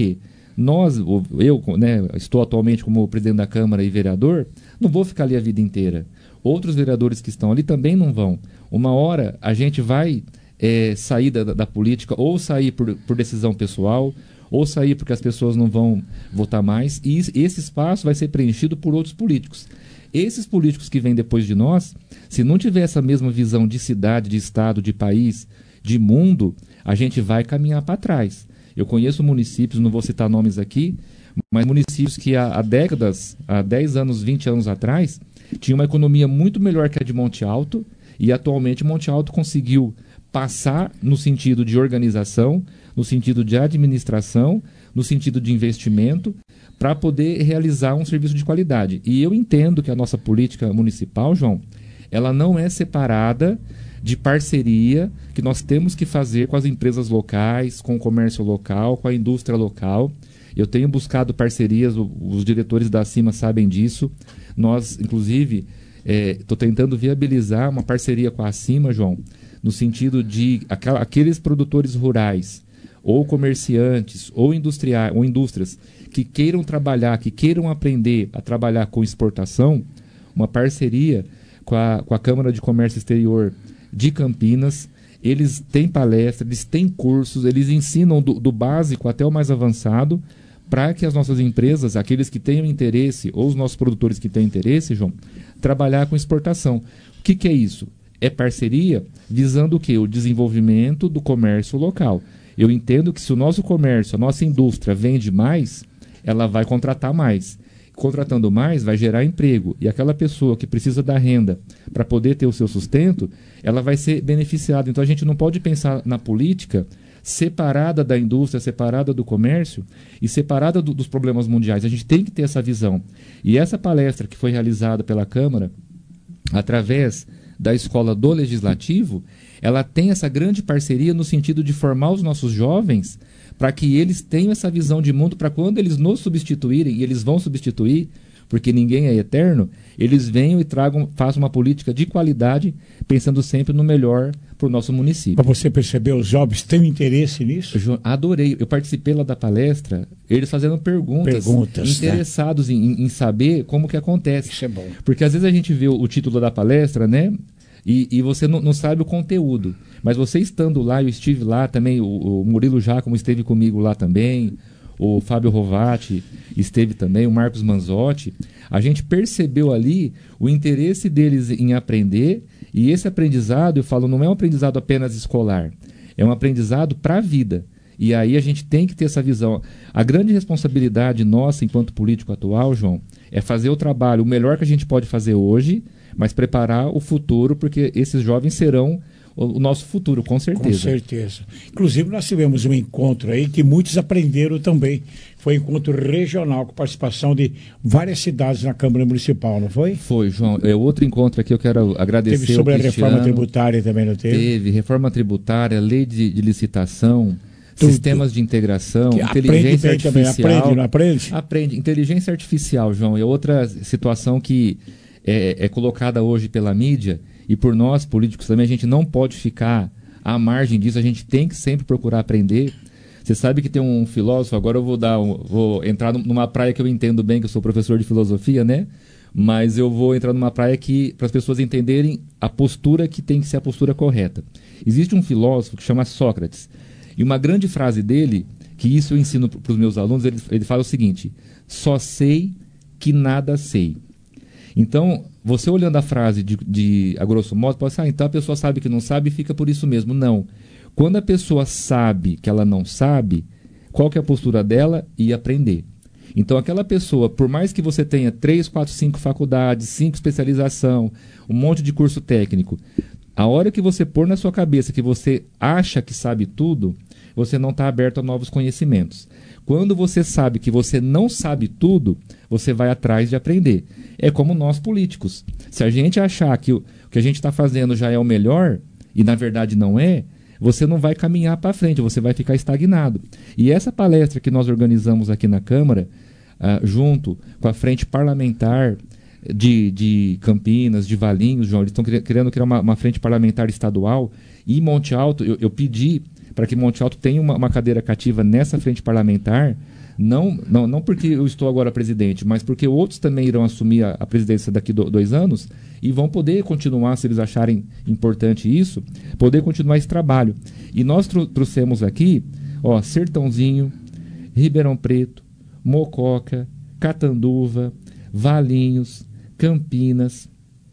Nós, eu né, estou atualmente como presidente da Câmara e vereador, não vou ficar ali a vida inteira. Outros vereadores que estão ali também não vão. Uma hora a gente vai é, sair da, da política, ou sair por, por decisão pessoal, ou sair porque as pessoas não vão votar mais, e esse espaço vai ser preenchido por outros políticos. Esses políticos que vêm depois de nós, se não tiver essa mesma visão de cidade, de estado, de país, de mundo, a gente vai caminhar para trás. Eu conheço municípios, não vou citar nomes aqui, mas municípios que há, há décadas, há dez anos, vinte anos atrás, tinham uma economia muito melhor que a de Monte Alto, e atualmente Monte Alto conseguiu passar no sentido de organização, no sentido de administração, no sentido de investimento, para poder realizar um serviço de qualidade. E eu entendo que a nossa política municipal, João, ela não é separada de parceria que nós temos que fazer com as empresas locais, com o comércio local, com a indústria local. Eu tenho buscado parcerias, os diretores da Acima sabem disso. Nós, inclusive, estou é, tentando viabilizar uma parceria com a Acima, João, no sentido de aqu- aqueles produtores rurais, ou comerciantes, ou, industriais, ou indústrias, que queiram trabalhar, que queiram aprender a trabalhar com exportação, uma parceria com a, com a Câmara de Comércio Exterior de Campinas. Eles têm palestra, eles têm cursos, eles ensinam do, do básico até o mais avançado, para que as nossas empresas, aqueles que tenham interesse, ou os nossos produtores que têm interesse, João, trabalhar com exportação. O que, que é isso? É parceria visando o quê? O desenvolvimento do comércio local. Eu entendo que se o nosso comércio, a nossa indústria vende mais, ela vai contratar mais. Contratando mais, vai gerar emprego. E aquela pessoa que precisa da renda para poder ter o seu sustento, ela vai ser beneficiada. Então a gente não pode pensar na política separada da indústria, separada do comércio e separada do, dos problemas mundiais. A gente tem que ter essa visão. E essa palestra que foi realizada pela Câmara, através da Escola do Legislativo, ela tem essa grande parceria no sentido de formar os nossos jovens para que eles tenham essa visão de mundo, para quando eles nos substituírem, e eles vão substituir, porque ninguém é eterno, eles venham e tragam, façam uma política de qualidade, pensando sempre no melhor para o nosso município. Para você perceber, os jovens têm interesse nisso? Eu adorei. Eu participei lá da palestra, eles fazendo perguntas, perguntas interessados né? em, em saber como que acontece. Isso é bom. Porque às vezes a gente vê o, o título da palestra, né? E, e você não, não sabe o conteúdo. Mas você estando lá, eu estive lá também, o, o Murilo Giacomo esteve comigo lá também, o Fábio Rovati esteve também, o Marcos Manzotti. A gente percebeu ali o interesse deles em aprender, e esse aprendizado, eu falo, não é um aprendizado apenas escolar, é um aprendizado para a vida. E aí a gente tem que ter essa visão. A grande responsabilidade nossa, enquanto político atual, João, é fazer o trabalho, o melhor que a gente pode fazer hoje, mas preparar o futuro, porque esses jovens serão o nosso futuro, com certeza. Com certeza. Inclusive, nós tivemos um encontro aí que muitos aprenderam também. Foi um encontro regional com participação de várias cidades na Câmara Municipal, não foi? Foi, João. É outro encontro aqui, eu quero agradecer. Teve sobre ao a reforma tributária também, não teve? Teve, reforma tributária, lei de, de licitação, tudo. Sistemas de integração, que inteligência aprende artificial. Também. Aprende, não aprende? Aprende. Inteligência artificial, João, é outra situação que é, é colocada hoje pela mídia. E por nós, políticos também, a gente não pode ficar à margem disso, a gente tem que sempre procurar aprender. Você sabe que tem um filósofo, agora eu vou dar um, vou entrar numa praia que eu entendo bem, que eu sou professor de filosofia, né? Mas eu vou entrar numa praia que, para as pessoas entenderem a postura que tem que ser a postura correta. Existe um filósofo que chama Sócrates, e uma grande frase dele, que isso eu ensino para os meus alunos, ele, ele fala o seguinte: só sei que nada sei. Então, você olhando a frase de, de a grosso modo, pode ser, ah, então a pessoa sabe que não sabe e fica por isso mesmo. Não. Quando a pessoa sabe que ela não sabe, qual que é a postura dela? E aprender. Então, aquela pessoa, por mais que você tenha três, quatro, cinco faculdades, cinco especialização, um monte de curso técnico, a hora que você pôr na sua cabeça que você acha que sabe tudo, você não está aberto a novos conhecimentos. Quando você sabe que você não sabe tudo, você vai atrás de aprender. É como nós políticos. Se a gente achar que o que a gente está fazendo já é o melhor, e na verdade não é, você não vai caminhar para frente, você vai ficar estagnado. E essa palestra que nós organizamos aqui na Câmara, uh, junto com a Frente Parlamentar de, de Campinas, de Valinhos, João, eles estão querendo criar uma, uma frente parlamentar estadual, e em Monte Alto, eu, eu pedi para que Monte Alto tenha uma, uma cadeira cativa nessa frente parlamentar, Não, não, não porque eu estou agora presidente, mas porque outros também irão assumir a, a presidência daqui do, dois anos e vão poder continuar, se eles acharem importante isso, poder continuar esse trabalho. E nós tro- trouxemos aqui, ó, Sertãozinho, Ribeirão Preto, Mococa, Catanduva, Valinhos, Campinas,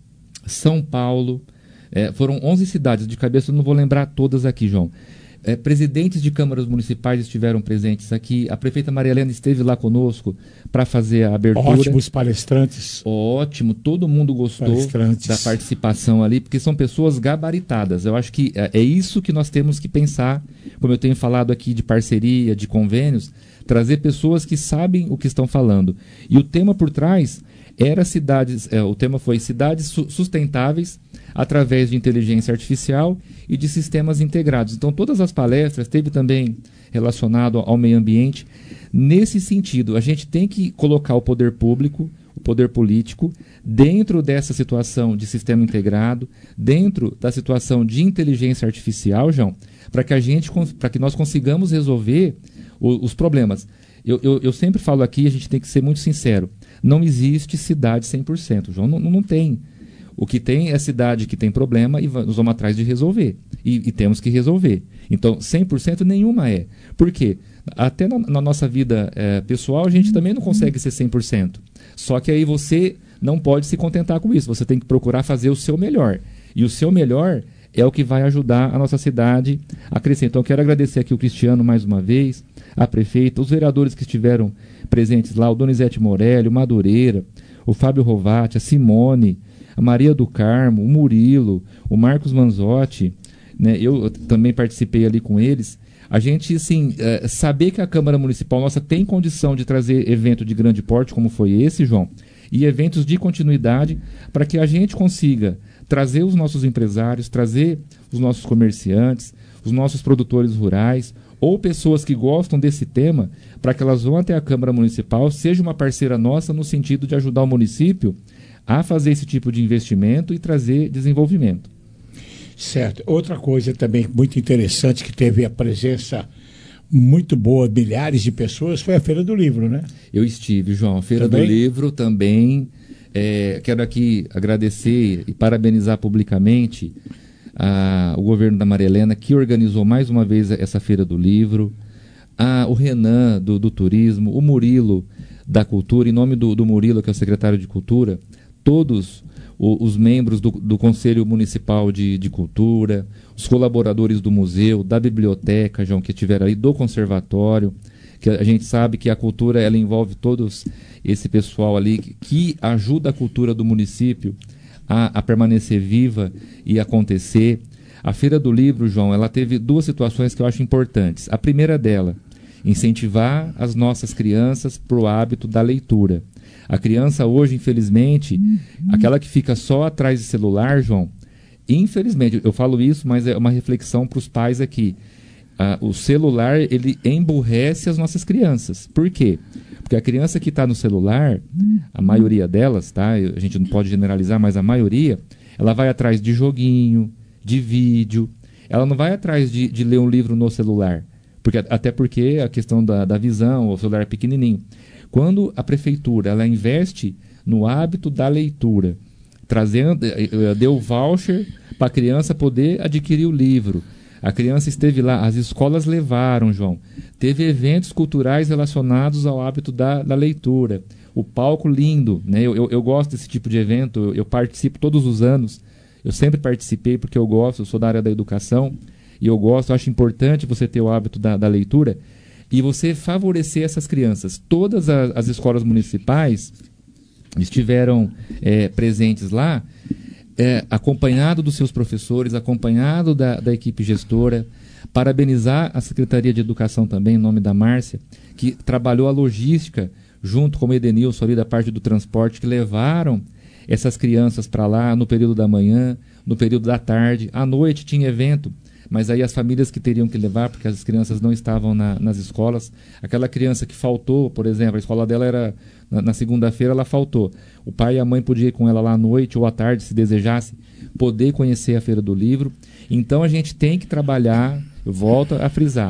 São Paulo, é, foram onze cidades, de cabeça eu não vou lembrar todas aqui, João. É, presidentes de câmaras municipais estiveram presentes aqui, a prefeita Maria Helena esteve lá conosco para fazer a abertura. Ótimos palestrantes. Ótimo, todo mundo gostou da participação ali, porque são pessoas gabaritadas. Eu acho que é, é isso que nós temos que pensar, como eu tenho falado aqui de parceria, de convênios, trazer pessoas que sabem o que estão falando. E o tema por trás era cidades, é, o tema foi cidades su- sustentáveis através de inteligência artificial e de sistemas integrados. Então todas as palestras teve também relacionado ao meio ambiente. Nesse sentido, a gente tem que colocar o poder público, o poder político, dentro dessa situação de sistema integrado, dentro da situação de inteligência artificial, João, para que a gente, para que nós consigamos resolver o, os problemas. Eu, eu, eu sempre falo aqui, a gente tem que ser muito sincero, não existe cidade cem por cento, João, não, não tem. O que tem é cidade que tem problema e nós vamos atrás de resolver. E, e temos que resolver. Então, cem por cento nenhuma é. Por quê? Até na, na nossa vida é, pessoal, a gente também não consegue ser cem por cento. Só que aí você não pode se contentar com isso. Você tem que procurar fazer o seu melhor. E o seu melhor é o que vai ajudar a nossa cidade a crescer. Então, eu quero agradecer aqui o Cristiano mais uma vez, a prefeita, os vereadores que estiveram presentes lá, o Donizete Morelli, o Madureira, o Fábio Rovati, a Simone, a Maria do Carmo, o Murilo, o Marcos Manzotti, né, eu, eu também participei ali com eles. A gente, assim, é, saber que a Câmara Municipal nossa tem condição de trazer evento de grande porte, como foi esse, João, e eventos de continuidade, para que a gente consiga trazer os nossos empresários, trazer os nossos comerciantes, os nossos produtores rurais, ou pessoas que gostam desse tema, para que elas vão até a Câmara Municipal, seja uma parceira nossa no sentido de ajudar o município a fazer esse tipo de investimento e trazer desenvolvimento. Certo. Outra coisa também muito interessante que teve a presença muito boa, milhares de pessoas, foi a Feira do Livro, né? Eu estive, João. A Feira também? do Livro também. É, quero aqui agradecer e parabenizar publicamente a, o governo da Maria Helena, que organizou mais uma vez essa Feira do Livro, a, o Renan, do, do Turismo, o Murilo, da Cultura, em nome do, do Murilo, que é o secretário de Cultura, todos o, os membros do, do Conselho Municipal de, de Cultura, os colaboradores do museu, da biblioteca, João, que estiveram aí, do conservatório, que a gente sabe que a cultura ela envolve todos esse pessoal ali que, que ajuda a cultura do município a, a permanecer viva e acontecer. A Feira do Livro, João, ela teve duas situações que eu acho importantes. A primeira dela, incentivar as nossas crianças para o hábito da leitura. A criança hoje, infelizmente, uhum. aquela que fica só atrás de celular, João, infelizmente, eu falo isso, mas é uma reflexão para os pais aqui. Ah, o celular, ele emburrece as nossas crianças. Por quê? Porque a criança que está no celular, a maioria delas, tá? A gente não pode generalizar, mas a maioria, ela vai atrás de joguinho, de vídeo. Ela não vai atrás de, de ler um livro no celular. Porque, até porque a questão da, da visão, o celular é pequenininho. Quando a prefeitura ela investe no hábito da leitura, trazendo, deu voucher para a criança poder adquirir o livro. A criança esteve lá, as escolas levaram, João. Teve eventos culturais relacionados ao hábito da, da leitura. O palco lindo, né? Eu, eu, eu gosto desse tipo de evento, eu, eu participo todos os anos. Eu sempre participei porque eu gosto, eu sou da área da educação e eu gosto, eu acho importante você ter o hábito da, da leitura e você favorecer essas crianças. Todas as, as escolas municipais estiveram é, presentes lá, É, acompanhado dos seus professores, acompanhado da, da equipe gestora, parabenizar a Secretaria de Educação também, em nome da Márcia, que trabalhou a logística junto com o Edenilson ali da parte do transporte, que levaram essas crianças para lá no período da manhã, no período da tarde, à noite tinha evento, mas aí as famílias que teriam que levar, porque as crianças não estavam na, nas escolas, aquela criança que faltou, por exemplo, a escola dela era, na, na segunda-feira ela faltou, o pai e a mãe podiam ir com ela lá à noite ou à tarde, se desejasse, poder conhecer a Feira do Livro. Então a gente tem que trabalhar, eu volto a frisar,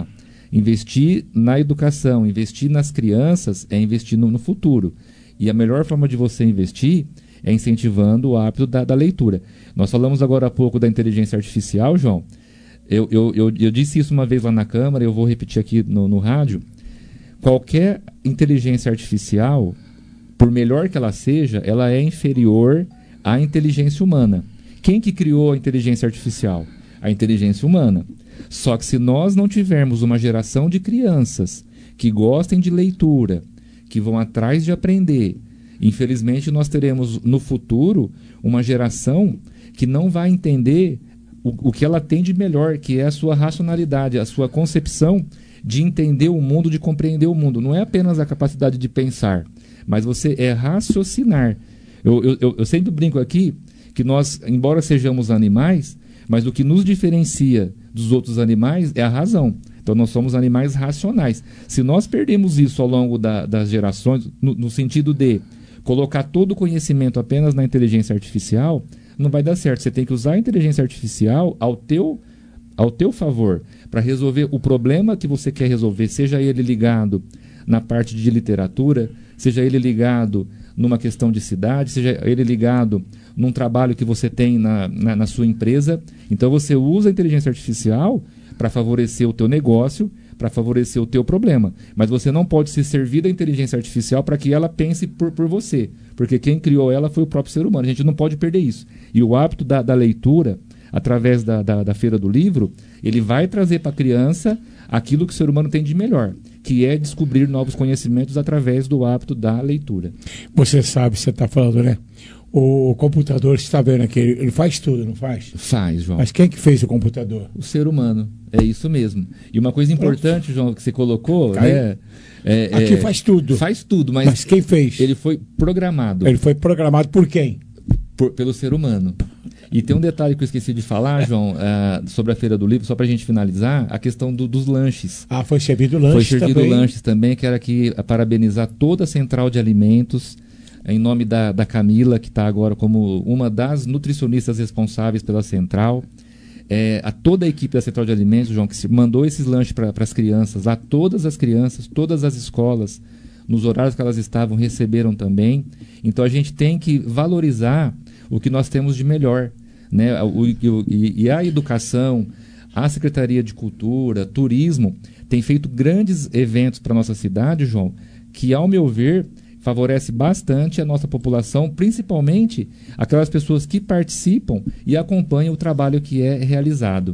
Investir na educação, investir nas crianças é investir no, no futuro. E a melhor forma de você investir é incentivando o hábito da, da leitura. Nós falamos agora há pouco da inteligência artificial, João. Eu, eu, eu, eu disse isso uma vez lá na Câmara, eu vou repetir aqui no, no rádio. Qualquer inteligência artificial, por melhor que ela seja, ela é inferior à inteligência humana. Quem que criou a inteligência artificial? A inteligência humana. Só que se nós não tivermos uma geração de crianças que gostem de leitura, que vão atrás de aprender, infelizmente nós teremos no futuro uma geração que não vai entender o, o que ela tem de melhor, que é a sua racionalidade, a sua concepção de entender o mundo, de compreender o mundo. Não é apenas a capacidade de pensar, mas você é raciocinar. Eu, eu, eu sempre brinco aqui que nós, embora sejamos animais, mas o que nos diferencia dos outros animais é a razão. Então nós somos animais racionais. Se nós perdemos isso ao longo da, das gerações, no, no sentido de colocar todo o conhecimento apenas na inteligência artificial, não vai dar certo. Você tem que usar a inteligência artificial ao teu, ao teu favor, para resolver o problema que você quer resolver, seja ele ligado na parte de literatura, seja ele ligado numa questão de cidade, seja ele ligado num trabalho que você tem na, na, na sua empresa. Então você usa a inteligência artificial para favorecer o teu negócio, para favorecer o teu problema. Mas você não pode se servir da inteligência artificial para que ela pense por, por você, porque quem criou ela foi o próprio ser humano. A gente não pode perder isso. E o hábito da, da leitura, através da, da, da Feira do Livro, ele vai trazer para a criança aquilo que o ser humano tem de melhor, que é descobrir novos conhecimentos através do hábito da leitura. Você sabe, você está falando, né? O computador, você está vendo aqui, ele faz tudo, não faz? Faz, João. Mas quem que fez o computador? O ser humano, é isso mesmo. E uma coisa importante, João, que você colocou, né? É, aqui é, faz tudo. Faz tudo, mas, mas quem fez? Ele foi programado. Ele foi programado por quem? Por, pelo ser humano. E tem um detalhe que eu esqueci de falar, João, uh, sobre a Feira do Livro, só para a gente finalizar, a questão do, dos lanches. Ah, foi servido lanches também. Foi servido também. lanches também, quero aqui parabenizar toda a Central de Alimentos, em nome da, da Camila, que está agora como uma das nutricionistas responsáveis pela Central, é, a toda a equipe da Central de Alimentos, João, que se mandou esses lanches para as crianças, lá todas as crianças, todas as escolas, nos horários que elas estavam, receberam também. Então a gente tem que valorizar o que nós temos de melhor, né? O, o, e, e a educação, a Secretaria de Cultura, Turismo, tem feito grandes eventos para a nossa cidade, João, que, ao meu ver, favorece bastante a nossa população, principalmente aquelas pessoas que participam e acompanham o trabalho que é realizado.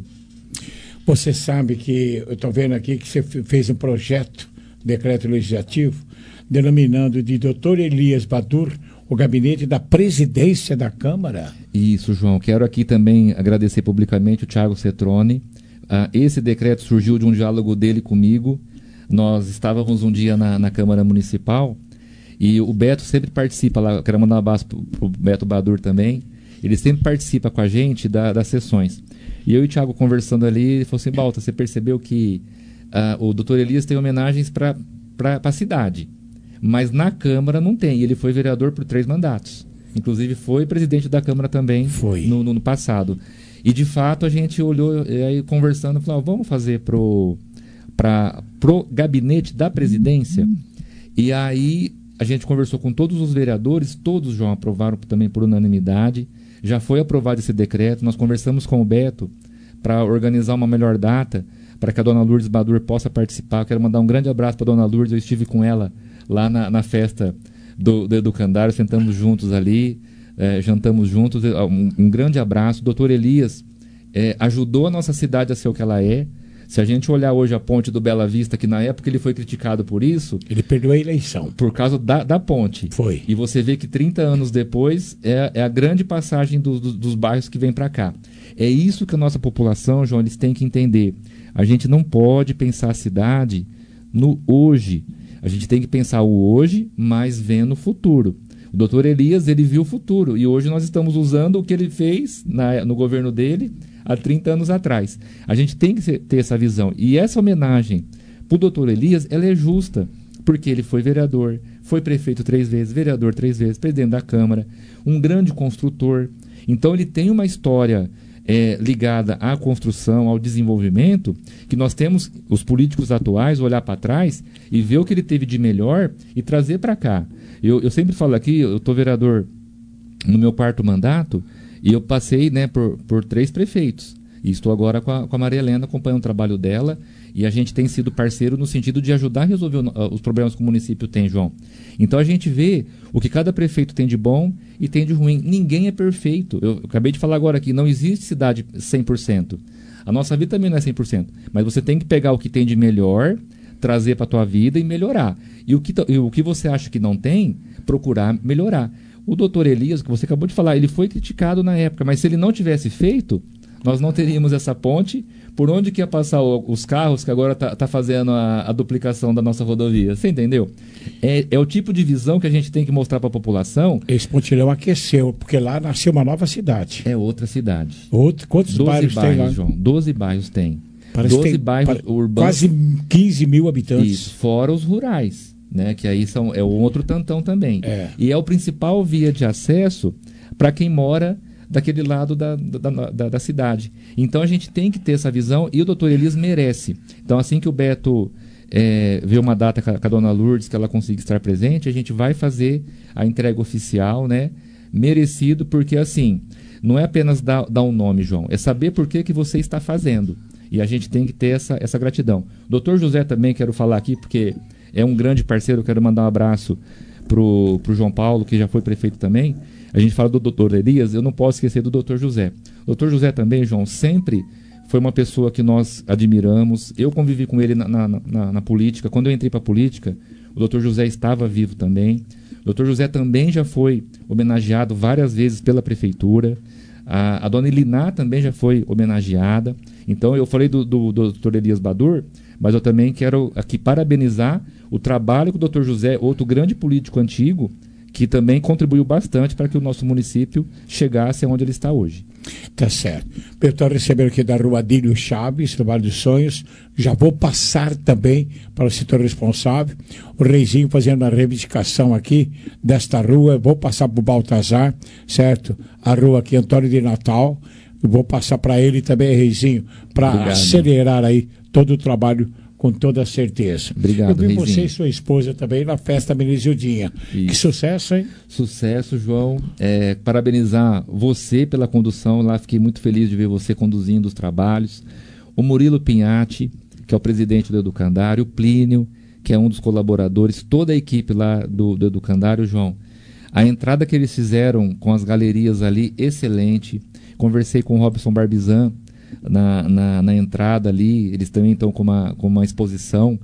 Você sabe que, eu estou vendo aqui que você fez um projeto, decreto legislativo, denominando de doutor Elias Badur o gabinete da presidência da Câmara. Isso, João. Quero aqui também agradecer publicamente o Thiago Cetrone. Ah, esse decreto surgiu de um diálogo dele comigo. Nós estávamos um dia na, na Câmara Municipal e o Beto sempre participa lá. Eu quero mandar um abraço para o Beto Badur também. Ele sempre participa com a gente da, das sessões. E eu e o Thiago conversando ali, ele falou assim: Balta, você percebeu que ah, o doutor Elias tem homenagens para a cidade, mas na Câmara não tem. Ele foi vereador por três mandatos. Inclusive foi presidente da Câmara também foi. No, no, no passado. E de fato a gente olhou aí conversando e falou: vamos fazer pro, pra, pro gabinete da presidência. Uhum. E aí a gente conversou com todos os vereadores, todos, João, aprovaram também por unanimidade. Já foi aprovado esse decreto. Nós conversamos com o Beto para organizar uma melhor data para que a dona Lourdes Badur possa participar. Eu quero mandar um grande abraço para a dona Lourdes. Eu estive com ela lá na, na festa do, do Educandário, sentamos juntos ali, é, jantamos juntos. Um, um grande abraço. O doutor Elias é, ajudou a nossa cidade a ser o que ela é. Se a gente olhar hoje a ponte do Bela Vista, que na época ele foi criticado por isso... Ele perdeu a eleição. Por causa da, da ponte. Foi. E você vê que trinta anos depois é, é a grande passagem do, do, dos bairros que vem para cá. É isso que a nossa população, João, eles têm que entender. A gente não pode pensar a cidade no hoje. A gente tem que pensar o hoje, mas vendo o futuro. O doutor Elias, ele viu o futuro. E hoje nós estamos usando o que ele fez na, no governo dele há trinta anos atrás. A gente tem que ter essa visão. E essa homenagem para o doutor Elias, ela é justa, porque ele foi vereador, foi prefeito três vezes, vereador três vezes, presidente da Câmara, um grande construtor. Então ele tem uma história é, ligada à construção, ao desenvolvimento, que nós temos, os políticos atuais, olhar para trás e ver o que ele teve de melhor e trazer para cá. Eu, eu sempre falo aqui, eu estou vereador no meu quarto mandato e eu passei, né, por, por três prefeitos. E estou agora com a, com a Maria Helena acompanhando o trabalho dela e a gente tem sido parceiro no sentido de ajudar a resolver o, os problemas que o município tem, João. Então a gente vê o que cada prefeito tem de bom e tem de ruim. Ninguém é perfeito. Eu, eu acabei de falar agora aqui, não existe cidade cem por cento. A nossa vida também não é cem por cento. Mas você tem que pegar o que tem de melhor, trazer para a tua vida e melhorar. E o, que, e o que você acha que não tem, procurar melhorar. O doutor Elias, que você acabou de falar, ele foi criticado na época, mas se ele não tivesse feito, nós não teríamos essa ponte. Por onde que ia passar o, os carros que agora está tá fazendo a, a duplicação da nossa rodovia? Você entendeu? É, é o tipo de visão que a gente tem que mostrar para a população. Esse pontilhão aqueceu, porque lá nasceu uma nova cidade. É outra cidade. Outro, quantos bairros, bairros tem lá? João, doze bairros tem. Parece doze tem, bairros para, urbanos. Quase quinze mil habitantes. Isso, fora os rurais, né? Que aí são, é um outro tantão também. É. E é o principal via de acesso para quem mora daquele lado da, da, da, da cidade. Então a gente tem que ter essa visão e o doutor Elias merece. Então assim que o Beto é, vê uma data com a, com a dona Lourdes que ela consiga estar presente, a gente vai fazer a entrega oficial, né? Merecido, porque assim, não é apenas dar, dar um nome, João, é saber por que, que você está fazendo. E a gente tem que ter essa, essa gratidão. doutor José também quero falar aqui, porque é um grande parceiro, quero mandar um abraço pro, pro João Paulo, que já foi prefeito também. A gente fala do doutor Elias, eu não posso esquecer do doutor José. O doutor José também, João, sempre foi uma pessoa que nós admiramos. Eu convivi com ele na, na, na, na política. Quando eu entrei para a política, o doutor José estava vivo também. O doutor José também já foi homenageado várias vezes pela prefeitura. A, a dona Eliná também já foi homenageada. Então, eu falei do, do, do doutor Elias Badur, mas eu também quero aqui parabenizar o trabalho que o doutor José, outro grande político antigo, que também contribuiu bastante para que o nosso município chegasse aonde ele está hoje. Tá certo. Eu estou recebendo aqui da rua Adílio Chaves, do Vale dos Sonhos. Já vou passar também para o setor responsável. O Reizinho fazendo a reivindicação aqui desta rua. Vou passar para o Baltazar, certo? A rua aqui, Antônio de Natal. Eu vou passar para ele também, Reizinho, para acelerar aí todo o trabalho com toda certeza. Obrigado, Eu vi Reizinho. você e sua esposa também na festa Menizildinha. Que sucesso, hein? Sucesso, João. É, parabenizar você pela condução. Lá fiquei muito feliz de ver você conduzindo os trabalhos. O Murilo Pinhatti, que é o presidente do Educandário. O Plínio, que é um dos colaboradores. Toda a equipe lá do, do Educandário, João. A entrada que eles fizeram com as galerias ali, excelente. Conversei com o Robson Barbizan Na, na, na entrada ali, eles também estão com uma, com uma exposição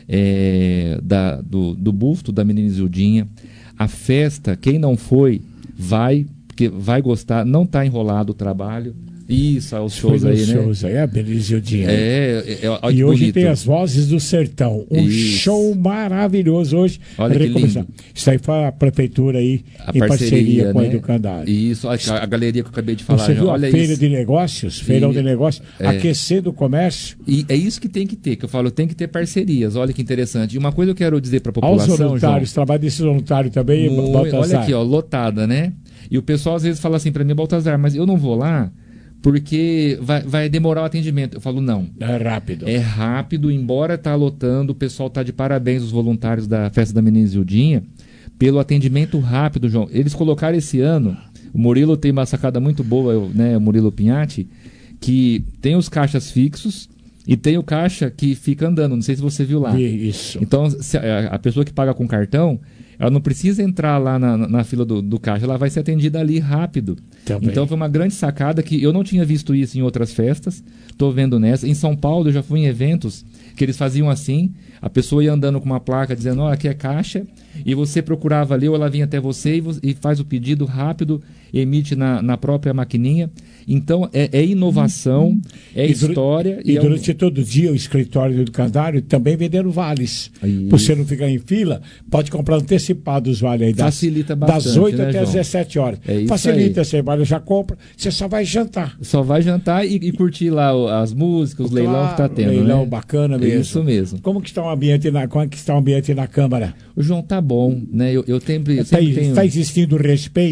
é, da, do, do busto da menina Isildinha. A festa, quem não foi, vai, porque vai gostar, não está enrolado o trabalho. Isso, os shows Foi aí, nos né? shows aí, a Benizildinha. É, é, é, e hoje bonito. tem as Vozes do Sertão. Um Isso. show maravilhoso hoje. Olha que lindo. Isso aí foi a prefeitura aí, A em parceria, parceria, com né? a Educandário. Isso, a, a galeria que eu acabei de falar. Você viu olha a feira isso. de negócios, feirão E- de negócios, é. aquecendo o comércio. E é isso que tem que ter, que eu falo, tem que ter parcerias. Olha que interessante. E uma coisa eu quero dizer para a Aos população, voluntários, João, trabalho desses voluntários também, Mu- Baltazar. olha aqui, ó, lotada, né? E o pessoal às vezes fala assim para mim, Baltazar, mas eu não vou lá porque vai, vai demorar o atendimento. Eu falo, não. É rápido. É rápido, embora tá lotando, o pessoal tá de parabéns, os voluntários da Festa da Menina Isildinha, pelo atendimento rápido, João. Eles colocaram esse ano, o Murilo tem uma sacada muito boa, né, o Murilo Pinhatti, que tem os caixas fixos e tem o caixa que fica andando, não sei se você viu lá. Isso. Então, se a, a pessoa que paga com cartão, ela não precisa entrar lá na, na, na fila do, do caixa, ela vai ser atendida ali rápido. Também. Então foi uma grande sacada que eu não tinha visto isso em outras festas, estou vendo nessa. Em São Paulo eu já fui em eventos que eles faziam assim, a pessoa ia andando com uma placa dizendo, ó, aqui é caixa, e você procurava ali, ou ela vinha até você e, vo- e faz o pedido rápido, emite na, na própria maquininha. Então é, é inovação, é E dura- história. E, é um- durante todo o dia o escritório do Educandário também vendendo vales. Isso. Pra você não ficar em fila, pode comprar antecipado os vales aí. Das, Facilita das bastante, oito né, até as João? dezessete horas. É isso Facilita, aí. você vai, já compra, você só vai jantar. Só vai jantar e, e curtir lá o- as músicas, os leilão que tá tendo. Leilão né? bacana mesmo. Isso mesmo. Como que está o ambiente na, como é que está o ambiente na Câmara? O João tá bom, né? Eu, eu sempre, eu Está sempre tenho... existindo respeito?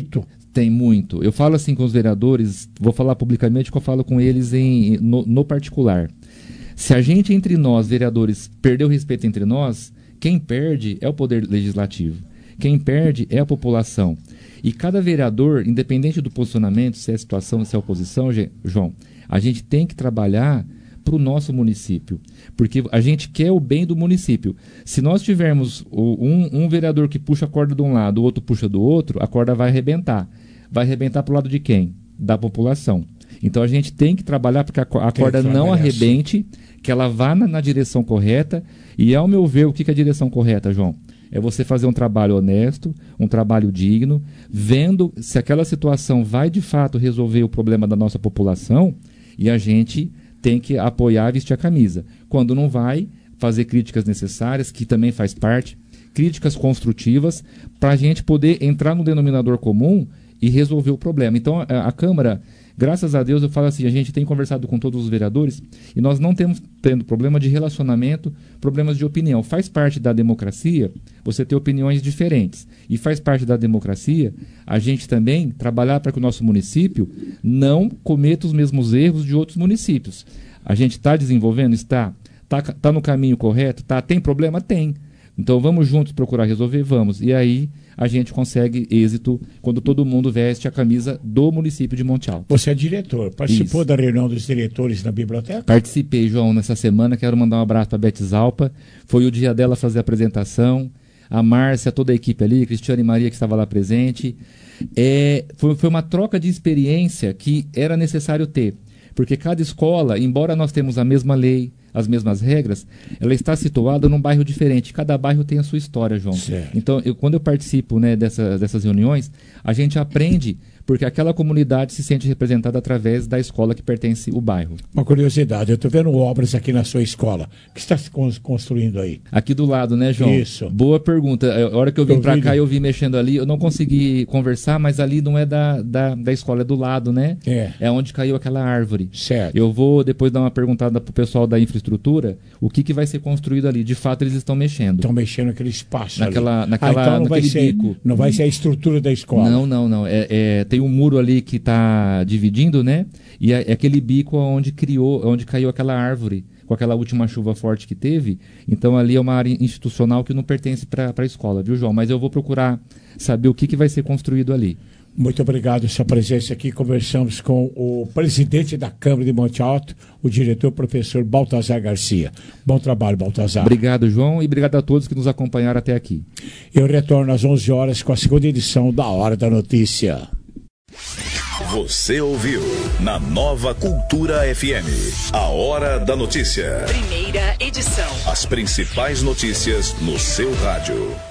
Tem muito. Eu falo assim com os vereadores, vou falar publicamente que eu falo com eles em, no, no particular. Se a gente entre nós, vereadores, perder o respeito entre nós, quem perde é o poder legislativo. Quem perde é a população. E cada vereador, independente do posicionamento, se é situação, se é oposição, João, a gente tem que trabalhar para o nosso município, porque a gente quer o bem do município. Se nós tivermos um, um vereador que puxa a corda de um lado, o outro puxa do outro, a corda vai arrebentar. Vai arrebentar para o lado de quem? Da população. Então a gente tem que trabalhar para que a, a corda não arrebente, que ela vá na, na direção correta. E ao meu ver, o que, que é a direção correta, João? É você fazer um trabalho honesto, um trabalho digno, vendo se aquela situação vai de fato resolver o problema da nossa população, e a gente tem que apoiar e vestir a camisa. Quando não vai, fazer críticas necessárias, que também faz parte, críticas construtivas, para a gente poder entrar no denominador comum e resolver o problema. Então, a, a Câmara, graças a Deus, eu falo assim, a gente tem conversado com todos os vereadores e nós não temos tendo problema de relacionamento, problemas de opinião. Faz parte da democracia você ter opiniões diferentes. E faz parte da democracia a gente também trabalhar para que o nosso município não cometa os mesmos erros de outros municípios. A gente está desenvolvendo? Está. Está tá no caminho correto? Tá. Tem problema? Tem. Então vamos juntos procurar resolver? Vamos. E aí a gente consegue êxito quando todo mundo veste a camisa do município de Monte Alto. Você é diretor, participou Isso. da reunião dos diretores na biblioteca? Participei, João, nessa semana. Quero mandar um abraço para a Beth Zalpa. Foi o dia dela fazer a apresentação. A Márcia, toda a equipe ali, a Cristiane Maria que estava lá presente. É, foi, foi uma troca de experiência que era necessário ter. Porque cada escola, embora nós temos a mesma lei, as mesmas regras, ela está situada num bairro diferente. Cada bairro tem a sua história, João. Certo. Então, eu, quando eu participo, né, dessa, dessas reuniões, a gente aprende, porque aquela comunidade se sente representada através da escola que pertence ao bairro. Uma curiosidade, eu estou vendo obras aqui na sua escola. O que está se construindo aí? Aqui do lado, né, João? Isso. Boa pergunta. A hora que eu vim para cá, eu vim mexendo ali, eu não consegui conversar, mas ali não é da, da, da escola, é do lado, né? É. É onde caiu aquela árvore. Certo. Eu vou depois dar uma perguntada para o pessoal da infraestrutura, o que, que vai ser construído ali. De fato, eles estão mexendo. Estão mexendo naquele espaço naquela, ali. Naquela, ah, então não naquele vai ser, bico. Não vai ser a estrutura da escola. Não, não, não. É, é, tem um muro ali que está dividindo, né? E é, é aquele bico onde criou, onde caiu aquela árvore, com aquela última chuva forte que teve. Então ali é uma área institucional que não pertence para a escola, viu, João? Mas eu vou procurar saber o que, que vai ser construído ali. Muito obrigado pela sua presença aqui. Conversamos com o presidente da Câmara de Monte Alto, o diretor professor Baltazar Garcia. Bom trabalho, Baltazar. Obrigado, João, e obrigado a todos que nos acompanharam até aqui. Eu retorno às onze horas com a segunda edição da Hora da Notícia. Você ouviu na Nova Cultura F M, a Hora da Notícia. Primeira edição. As principais notícias no seu rádio.